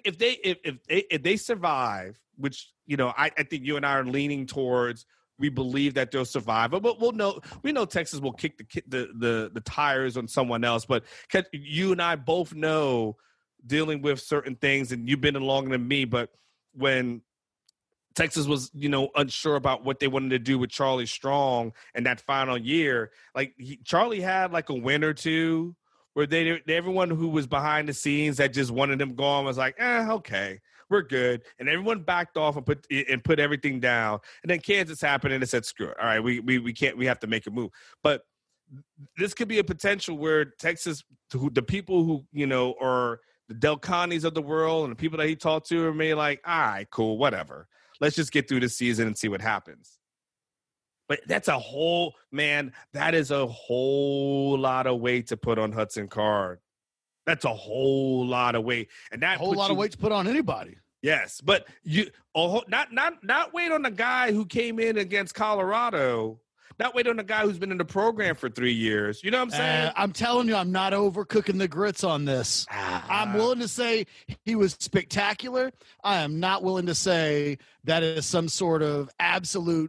if they survive, which I think you and I are leaning towards. We believe that they'll survive, but we know Texas will kick the tires on someone else. But you and I both know, dealing with certain things, and you've been in longer than me. But when Texas was, unsure about what they wanted to do with Charlie Strong in that final year, Charlie had a win or two where everyone who was behind the scenes that just wanted him gone was like, okay, we're good. And everyone backed off and put everything down. And then Kansas happened and it said, screw it. All right, we can't, we have to make a move. But this could be a potential where Texas, the people who, are the Del Contes of the world and the people that he talked to are maybe like, all right, cool, whatever. Let's just get through the season and see what happens. But that is a whole lot of weight to put on Hudson Card. That's a whole lot of weight, and that A whole lot of weight to put on anybody. Yes, but not wait on the guy who came in against Colorado. Not wait on the guy who's been in the program for 3 years. You know what I'm saying? I'm telling you, I'm not overcooking the grits on this. I'm willing to say he was spectacular. I am not willing to say that is some sort of absolute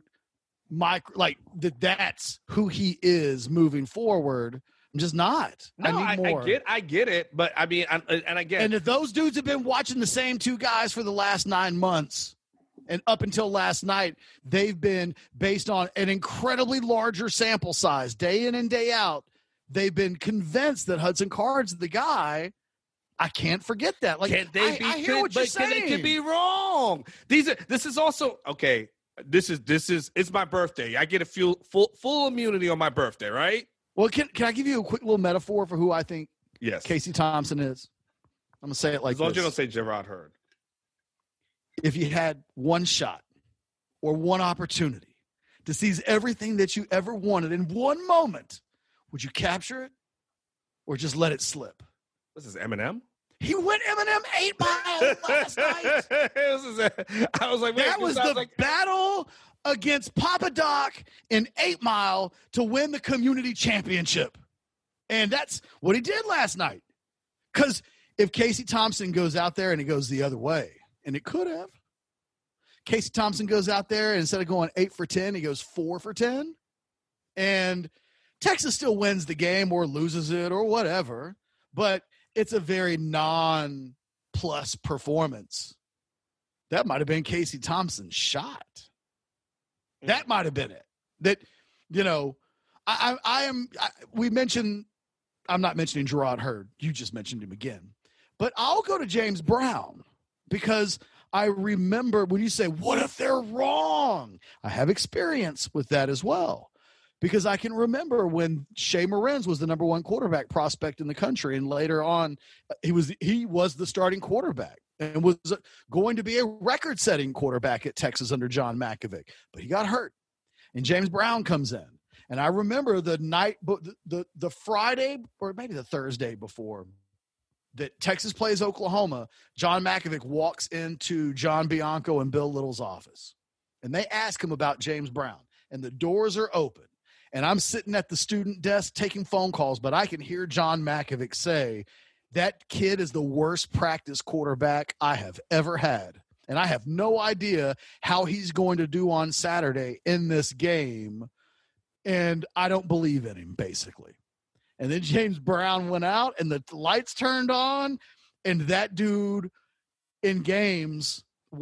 that's who he is moving forward. I'm just not. No, I need more. I get it, but I mean, and if those dudes have been watching the same two guys for the last 9 months, and up until last night, they've been based on an incredibly larger sample size, day in and day out. They've been convinced that Hudson Card's the guy. I can't forget that. Like, I hear what you're saying. They could be wrong. This is also okay. This is it's my birthday. I get a full immunity on my birthday, right? Well, can I give you a quick little metaphor for who I think Casey Thompson is? I'm gonna say it like as long this. as you don't say Gerard Hurd. If you had one shot or one opportunity to seize everything that you ever wanted in one moment, would you capture it or just let it slip? This is Eminem. He went Eminem 8 Mile last night. I was like, that was the battle against Papa Doc in 8 Mile to win the community championship. And that's what he did last night. Because if Casey Thompson goes out there and he goes the other way, and it could have. Casey Thompson goes out there and instead of going 8 for 10, he goes 4 for 10. And Texas still wins the game or loses it or whatever. But it's a very non-plus performance. That might have been Casey Thompson's shot. That might have been it. That, I'm not mentioning Gerard Hurd. You just mentioned him again. But I'll go to James Brown. Because I remember when you say, what if they're wrong? I have experience with that as well. Because I can remember when Shea Morenz was the number one quarterback prospect in the country. And later on, he was the starting quarterback and was going to be a record-setting quarterback at Texas under John Mackovic. But he got hurt. And James Brown comes in. And I remember the night, the Friday or maybe the Thursday before that Texas plays Oklahoma, John Mackovic walks into John Bianco and Bill Little's office. And they ask him about James Brown. And the doors are open. And I'm sitting at the student desk taking phone calls, but I can hear John Mackovic say, that kid is the worst practice quarterback I have ever had. And I have no idea how he's going to do on Saturday in this game. And I don't believe in him, basically. And then James Brown went out and the lights turned on, and that dude in games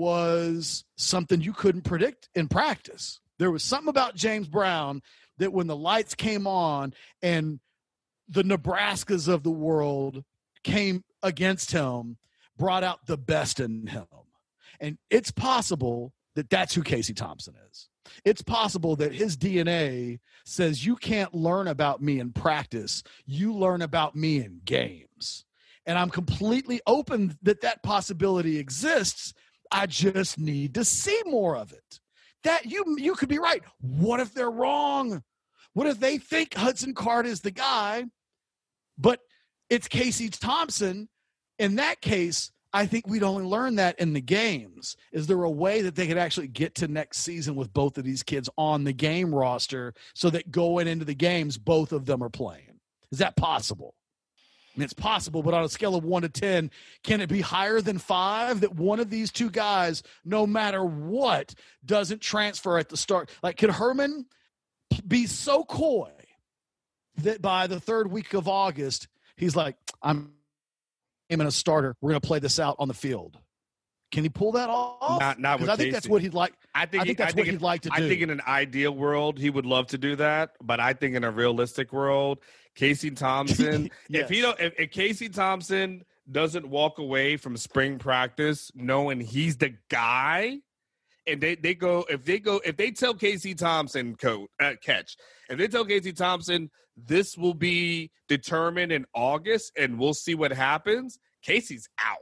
was something you couldn't predict in practice. There was something about James Brown that when the lights came on and the Nebraskas of the world came against him, brought out the best in him. And it's possible that that's who Casey Thompson is. It's possible that his DNA says you can't learn about me in practice. You learn about me in games. And I'm completely open that possibility exists. I just need to see more of it. That you could be right. What if they're wrong? What if they think Hudson Card is the guy, but it's Casey Thompson? In that case, I think we'd only learn that in the games. Is there a way that they could actually get to next season with both of these kids on the game roster so that going into the games, both of them are playing? Is that possible? I mean, it's possible, but on a scale of 1 to 10, can it be higher than 5 that one of these two guys, no matter what, doesn't transfer at the start? Like, could Herman be so coy that by the 3rd week of August, he's like, I'm in a starter. We're going to play this out on the field. Can he pull that off? Not with I think Casey. that's what he'd like. I think that's what he'd like to do. I think in an ideal world, he would love to do that. But I think in a realistic world, Casey Thompson, yes. if Casey Thompson doesn't walk away from spring practice knowing he's the guy, and if they tell Casey Thompson if they tell Casey Thompson this will be determined in August and we'll see what happens, Casey's out.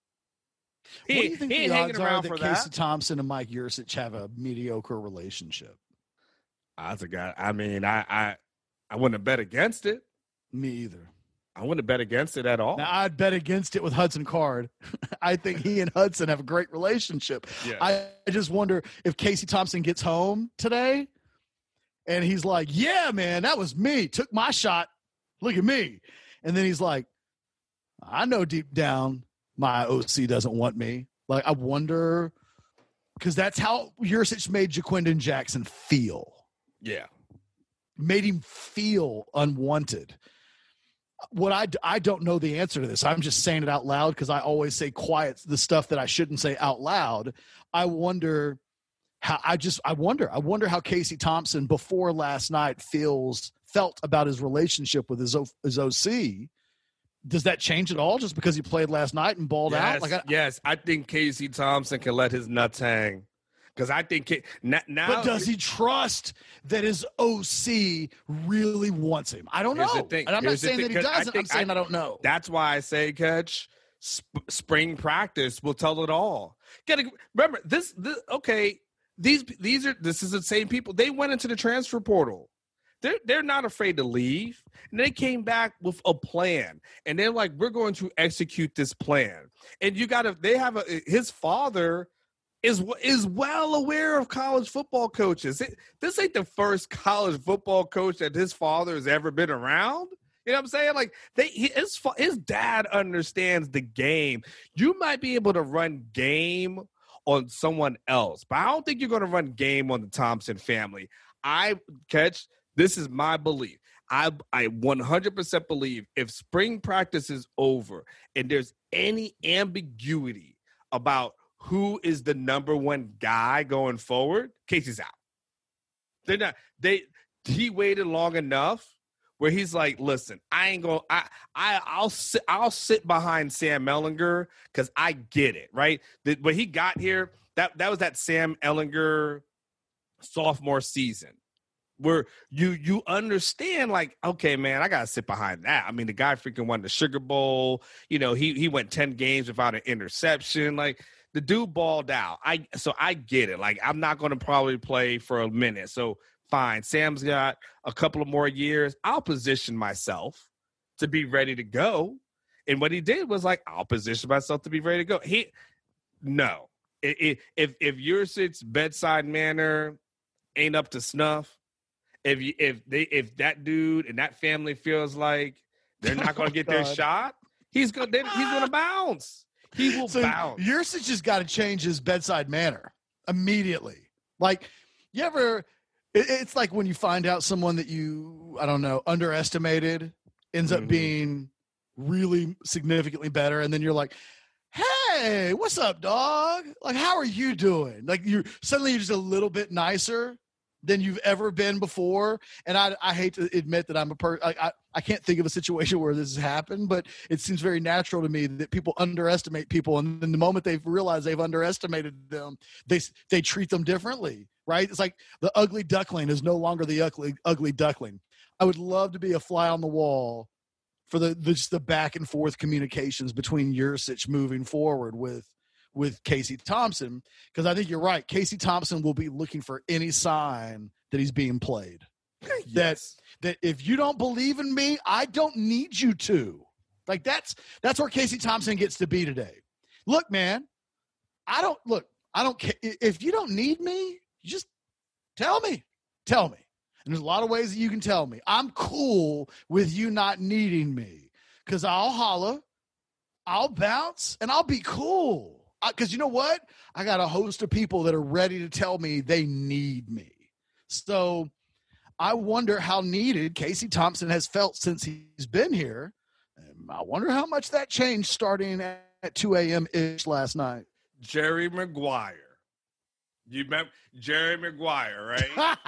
What do you think the odds are that Casey Thompson and Mike Yurcich have a mediocre relationship? That's a guy. I mean, I wouldn't have bet against it. Me either. I wouldn't bet against it at all. Now, I'd bet against it with Hudson Card. I think he and Hudson have a great relationship. Yeah. I just wonder if Casey Thompson gets home today and he's like, yeah, man, that was me. Took my shot. Look at me. And then he's like, I know deep down my OC doesn't want me. Like, I wonder, because that's how Yurcich made Jaquindon Jackson feel. Yeah. Made him feel unwanted. What I don't know the answer to this. I'm just saying it out loud because I always say quiet the stuff that I shouldn't say out loud. I wonder how how Casey Thompson before last night felt about his relationship with his OC. Does that change at all just because he played last night and balled out? Yes, I think Casey Thompson can let his nuts hang. Because I think now. But does he trust that his OC really wants him? I don't know. And I'm not saying that he doesn't. I'm saying I don't know. That's why I say, Catch, spring practice will tell it all. Remember this. Okay, this is the same people. They went into the transfer portal. They're not afraid to leave, and they came back with a plan, and they're like, we're going to execute this plan. And his father is well aware of college football coaches. This ain't the first college football coach that his father has ever been around. You know what I'm saying? Like his dad understands the game. You might be able to run game on someone else, but I don't think you're going to run game on the Thompson family. This is my belief. I 100% believe if spring practice is over and there's any ambiguity about who is the number one guy going forward, Casey's out. He waited long enough where he's like, listen, I ain't going I'll sit behind Sam Ehlinger because I get it, right? When he got here, that was that Sam Ehlinger sophomore season where you understand, like, okay, man, I gotta sit behind that. I mean, the guy freaking won the Sugar Bowl. You know, he went 10 games without an interception. Like, the dude balled out. So I get it. Like, I'm not going to probably play for a minute. So fine. Sam's got a couple of more years. I'll position myself to be ready to go. And what he did was like, I'll position myself to be ready to go. If Yurcich's bedside manner ain't up to snuff, if that dude and that family feels like they're not going to get their shot, he's going to bounce. He will bounce. Yurcich has got to change his bedside manner immediately. Like, it's like when you find out someone that you, I don't know, underestimated ends up being really significantly better. And then you're like, hey, what's up, dog? Like, how are you doing? Like, you're just a little bit nicer than you've ever been before. And I hate to admit that I'm a person. I can't think of a situation where this has happened, but it seems very natural to me that people underestimate people. And then the moment they've realized they've underestimated them, they treat them differently, right? It's like the ugly duckling is no longer the ugly duckling. I would love to be a fly on the wall for just the back and forth communications between Yurcich moving forward with Casey Thompson, because I think you're right. Casey Thompson will be looking for any sign that he's being played. Yes. That if you don't believe in me, I don't need you to. Like, that's where Casey Thompson gets to be today. Look, man, I don't care. If you don't need me, you just tell me. And there's a lot of ways that you can tell me. I'm cool with you not needing me, because I'll holler, I'll bounce, and I'll be cool. Because you know what? I got a host of people that are ready to tell me they need me. So I wonder how needed Casey Thompson has felt since he's been here. And I wonder how much that changed starting at 2 a.m.-ish last night. Jerry Maguire. You remember Jerry Maguire, right?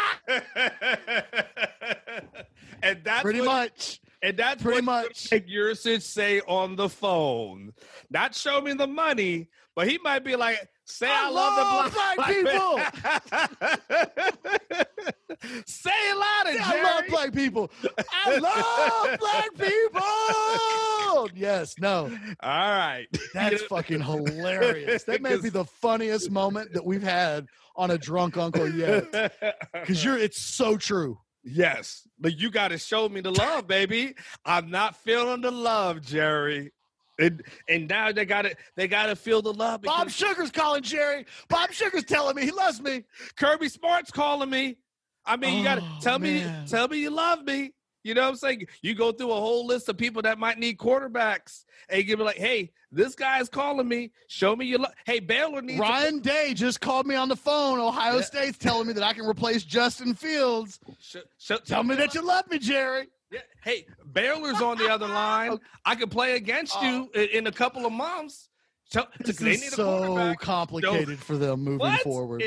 And that's pretty much. And that's pretty what much Yurcich say on the phone. Not show me the money, but he might be like, say I love the black people. Say it louder, Jerry. I love black people. I love black people. Yes, no. All right. That's fucking hilarious. That may be the funniest moment that we've had on a Drunk Uncle yet. Because it's so true. Yes, but you got to show me the love, baby. I'm not feeling the love, Jerry. And now they got to feel the love. Bob Sugar's calling Jerry. Bob Sugar's telling me he loves me. Kirby Smart's calling me. I mean, you got to tell me you love me. You know what I'm saying? You go through a whole list of people that might need quarterbacks, and you be like, "Hey, this guy's calling me. Show me your love." Hey, Baylor needs Ryan Day just called me on the phone. Ohio State's telling me that I can replace Justin Fields. Tell me that you love me, Jerry. Yeah. Hey, Baylor's on the other line. I could play against you in a couple of months. This is so complicated for them moving forward.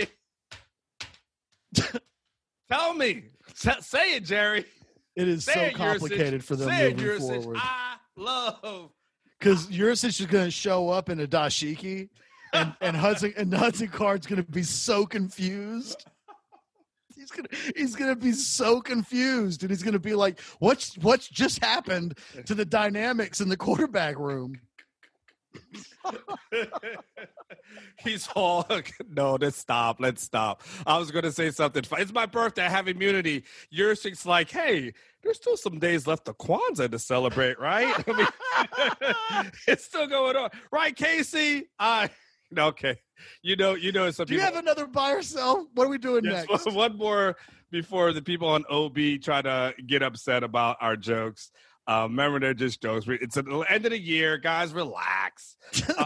Tell me. Say it, Jerry. It is so complicated for them moving forward. I love. Because Yurcich is going to show up in a dashiki, and Hudson Card's going to be so confused. He's gonna be so confused, and he's gonna be like, "What's just happened to the dynamics in the quarterback room?" He's all no. Let's stop. I was gonna say something. It's my birthday. I have immunity. Yurcic's like, hey, there's still some days left of Kwanzaa to celebrate, right? I mean, it's still going on, right, Casey? Okay. You know. Some Do you have another buy or sell? What are we doing next? One more before the people on OB try to get upset about our jokes. Remember, they're just jokes. It's at the end of the year, guys. Relax.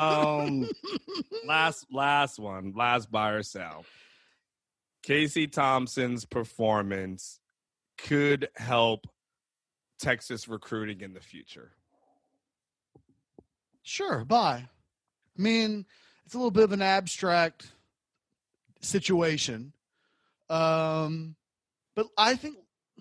Last buy or sell. Casey Thompson's performance could help Texas recruiting in the future. Sure, buy. I mean, it's a little bit of an abstract situation, but I think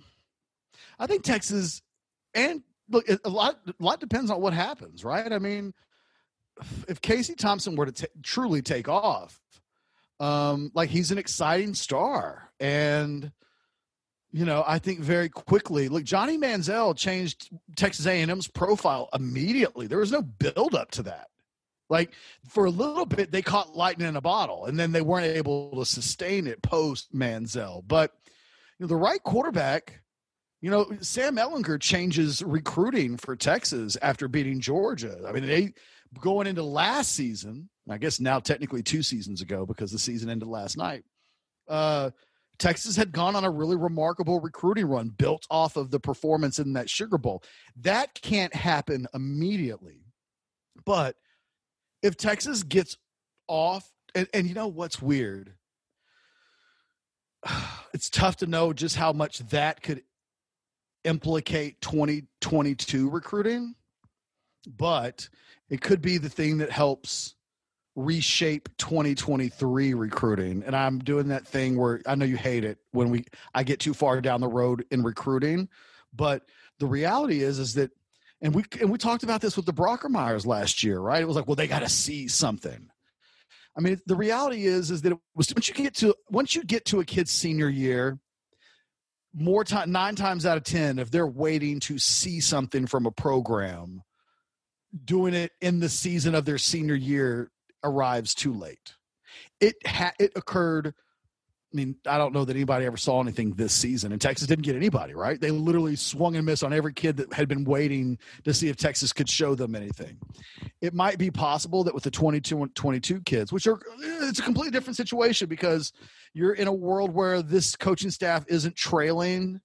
Texas, and look, a lot depends on what happens, right? I mean, if Casey Thompson were to truly take off, like, he's an exciting star, and I think very quickly. Look, Johnny Manziel changed Texas A&M's profile immediately. There was no build up to that. Like, for a little bit, they caught lightning in a bottle, and then they weren't able to sustain it post Manziel. But the right quarterback, Sam Ehlinger changes recruiting for Texas after beating Georgia. I mean, they going into last season, I guess now technically 2 seasons ago because the season ended last night. Texas had gone on a really remarkable recruiting run built off of the performance in that Sugar Bowl. That can't happen immediately, but if Texas gets off, and you know what's weird? It's tough to know just how much that could implicate 2022 recruiting, but it could be the thing that helps reshape 2023 recruiting. And I'm doing that thing where I know you hate it when I get too far down the road in recruiting, but the reality is that, and we talked about this with the Brockermeyers last year, right? It was like, well, they got to see something. I mean, the reality is that it was once you get to a kid's senior year, 9 times out of 10, if they're waiting to see something from a program, doing it in the season of their senior year arrives too late. It occurred. I mean, I don't know that anybody ever saw anything this season, and Texas didn't get anybody, right? They literally swung and missed on every kid that had been waiting to see if Texas could show them anything. It might be possible that with the 22 kids, it's a completely different situation because you're in a world where this coaching staff isn't trailing.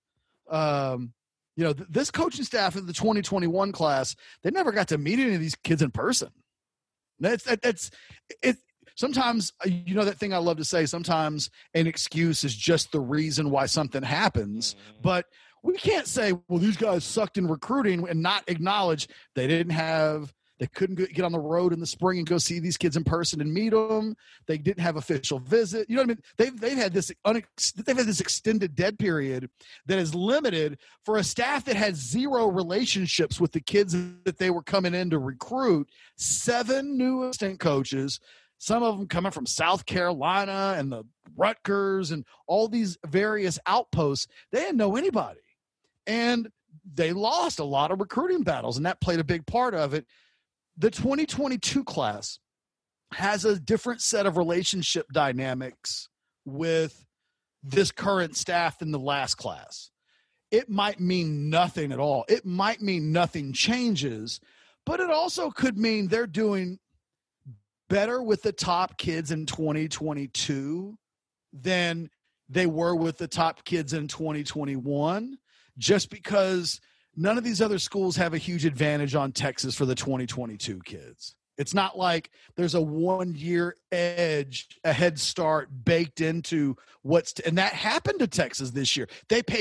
This coaching staff in the 2021 class, they never got to meet any of these kids in person. That's it. Sometimes, that thing I love to say, sometimes an excuse is just the reason why something happens. But we can't say, well, these guys sucked in recruiting and not acknowledge they couldn't get on the road in the spring and go see these kids in person and meet them. They didn't have official visit. You know what I mean? They've had this extended dead period that is limited for a staff that had zero relationships with the kids that they were coming in to recruit. 7 new assistant coaches, some of them coming from South Carolina and the Rutgers and all these various outposts. They didn't know anybody. And they lost a lot of recruiting battles, and that played a big part of it. The 2022 class has a different set of relationship dynamics with this current staff than the last class. it might mean nothing at all. It might mean nothing changes, but it also could mean they're doing better with the top kids in 2022 than they were with the top kids in 2021, just because none of these other schools have a huge advantage on Texas for the 2022 kids. It's not like there's a 1 year edge, a head start baked into and that happened to Texas this year.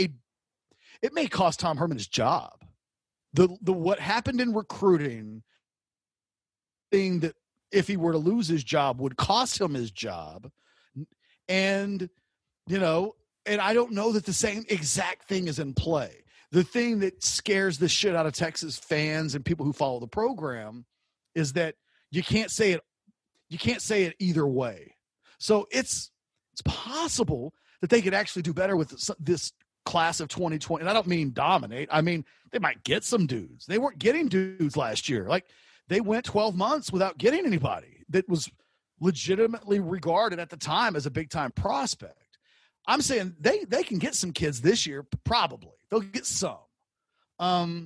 It may cost Tom Herman his job. What happened in recruiting, thing that if he were to lose his job would cost him his job. And, and I don't know that the same exact thing is in play. The thing that scares the shit out of Texas fans and people who follow the program is that you can't say it either way. So it's possible that they could actually do better with this class of 2020. And I don't mean dominate. I mean, they might get some dudes. They weren't getting dudes last year. Like, they went 12 months without getting anybody that was legitimately regarded at the time as a big-time prospect. I'm saying they can get some kids this year, probably. They'll get some. And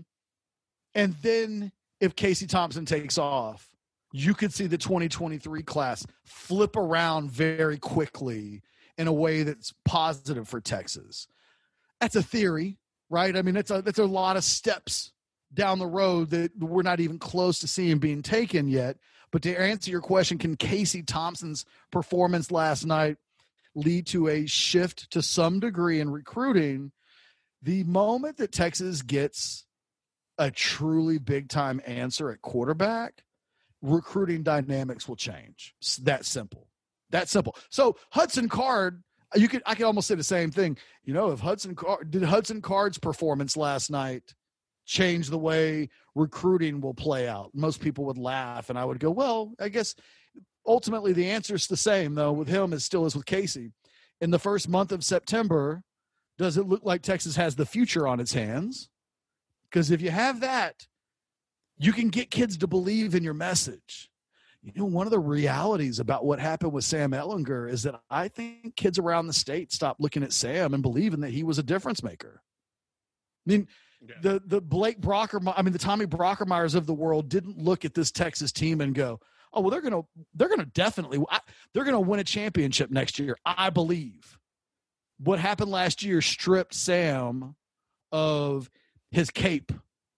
then if Casey Thompson takes off, you could see the 2023 class flip around very quickly in a way that's positive for Texas. That's a theory, right? I mean, that's a lot of steps down the road that we're not even close to seeing being taken yet. But to answer your question, can Casey Thompson's performance last night lead to a shift to some degree in recruiting? The moment that Texas gets a truly big-time answer at quarterback, recruiting dynamics will change. It's that simple. That simple. So Hudson Card, I could almost say the same thing. If Hudson Card's performance last night change the way recruiting will play out, most people would laugh, and I would go, well, I guess ultimately the answer is the same, though, with him as still is with Casey. In the first month of September, does it look like Texas has the future on its hands? Because if you have that, you can get kids to believe in your message. One of the realities about what happened with Sam Ehlinger is that I think kids around the state stopped looking at Sam and believing that he was a difference maker. I mean, yeah. The Blake Brockermeyer, the Tommy Brockermeyers of the world didn't look at this Texas team and go, oh, well, they're gonna definitely they're gonna win a championship next year, I believe. What happened last year stripped Sam of his cape,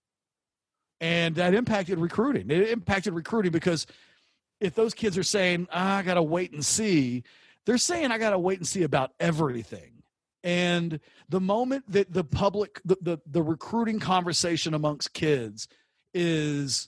and that impacted recruiting. It impacted recruiting because if those kids are saying, I got to wait and see, they're saying I got to wait and see about everything. And the moment that the public, the recruiting conversation amongst kids is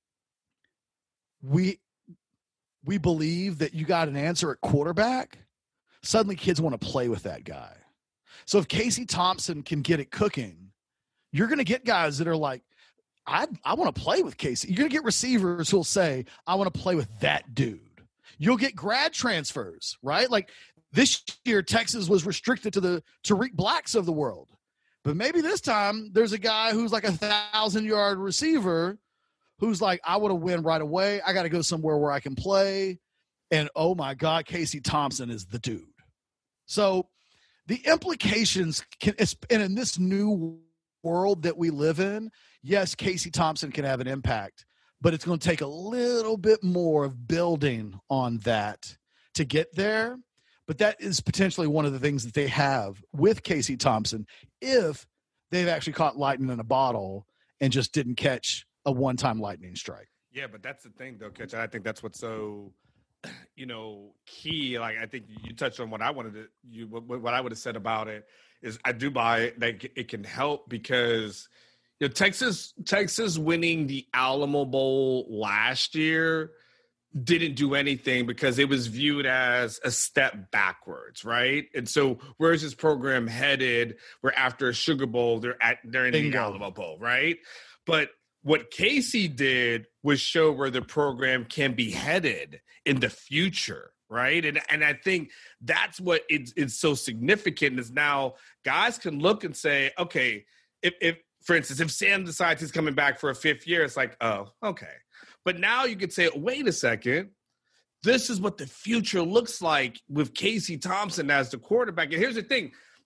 we believe that you got an answer at quarterback, suddenly kids want to play with that guy. So if Casey Thompson can get it cooking, you're going to get guys that are like, I want to play with Casey. You're going to get receivers who'll say, I want to play with that dude. You'll get grad transfers, right? Like this year, Texas was restricted to the Tariq Blacks of the world. But maybe this time there's a guy who's like 1,000-yard receiver who's like, I want to win right away. I got to go somewhere where I can play. And, oh, my God, Casey Thompson is the dude. So the implications and in this new world that we live in, yes, Casey Thompson can have an impact, but it's going to take a little bit more of building on that to get there. But that is potentially one of the things that they have with Casey Thompson if they've actually caught lightning in a bottle and just didn't catch a one-time lightning strike. Yeah, but that's the thing, though, Catch. I think that's what's so, key. Like, I think you touched on what I wanted to, what I would have said about it is I do buy that it can help because Texas winning the Alamo Bowl last year didn't do anything because it was viewed as a step backwards, right? And so where's this program headed? We're after a Sugar Bowl, they're in the Alamo Bowl, right? But what Casey did was show where the program can be headed in the future, right? And I think that's what it's so significant is now guys can look and say, okay, if for instance, if Sam decides he's coming back for a fifth year, it's like, oh, okay. But now you could say, wait a second, this is what the future looks like with Casey Thompson as the quarterback. And here's the thing,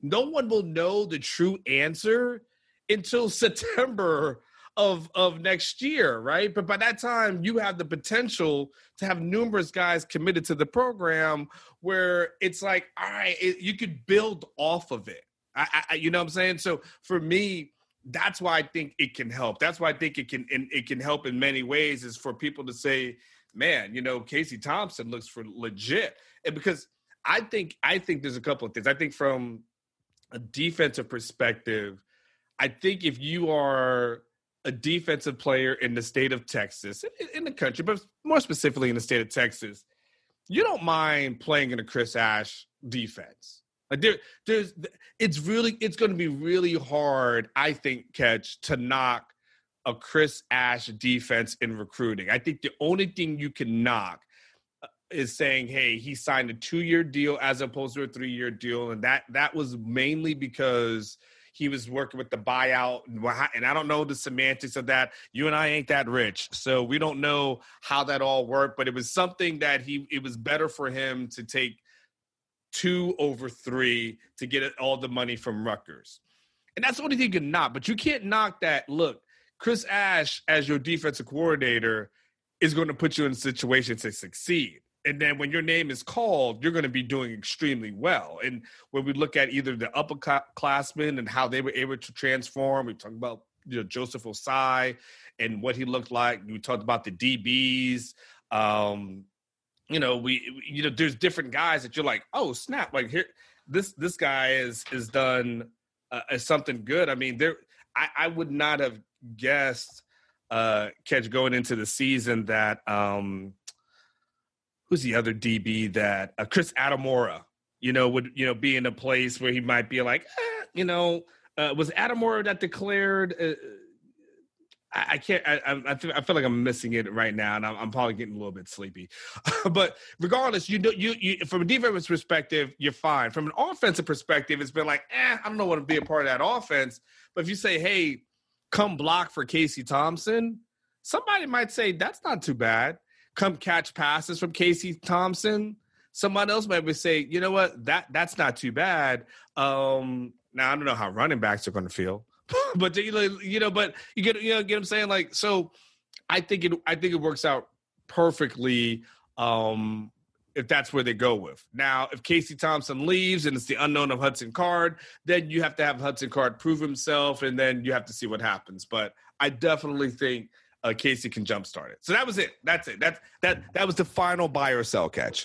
no one will know the true answer until September of next year, right? But by that time, you have the potential to have numerous guys committed to the program where it's like, all right, you could build off of it. You know what I'm saying? So for me, that's why I think it can help. That's why I think it can help in many ways, is for people to say, man, Casey Thompson looks for legit. And because I think there's a couple of things. I think from a defensive perspective, I think if you are a defensive player in the state of Texas, in the country, but more specifically in the state of Texas, you don't mind playing in a Chris Ash defense. Like it's going to be really hard, I think, Catch, to knock a Chris Ash defense in recruiting. I think the only thing you can knock is saying, hey, he signed a 2-year deal as opposed to a 3-year deal, and that was mainly because he was working with the buyout, and I don't know the semantics of that. You and I ain't that rich, so we don't know how that all worked, but it was something that it was better for him to take 2 over 3 to get all the money from Rutgers. And that's the only thing you can knock, but you can't knock that. Look, Chris Ash, as your defensive coordinator, is going to put you in a situation to succeed. And then when your name is called, you're going to be doing extremely well. And when we look at either the upperclassmen and how they were able to transform, we talked about Joseph Osai and what he looked like. We talked about the DBs. There's different guys that you're like, oh snap! Like here, this guy is done something good. I mean, I would not have guessed, Catch, going into the season that. Who's the other DB that Chris Adamora, would be in a place where he might be like, was Adamora that declared? I can't. I feel like I'm missing it right now, and I'm probably getting a little bit sleepy. But regardless, you from a defensive perspective, you're fine. From an offensive perspective, it's been like, I don't know what to be a part of that offense. But if you say, hey, come block for Casey Thompson, somebody might say that's not too bad. Come catch passes from Casey Thompson. Someone else might say, you know what, that's not too bad. Now I don't know how running backs are going to feel, but but you get what I'm saying. Like, so I think it works out perfectly if that's where they go with. Now, if Casey Thompson leaves and it's the unknown of Hudson Card, then you have to have Hudson Card prove himself, and then you have to see what happens. But I definitely think Casey can jumpstart it. So that was it. That's it. That was the final buy or sell, Catch.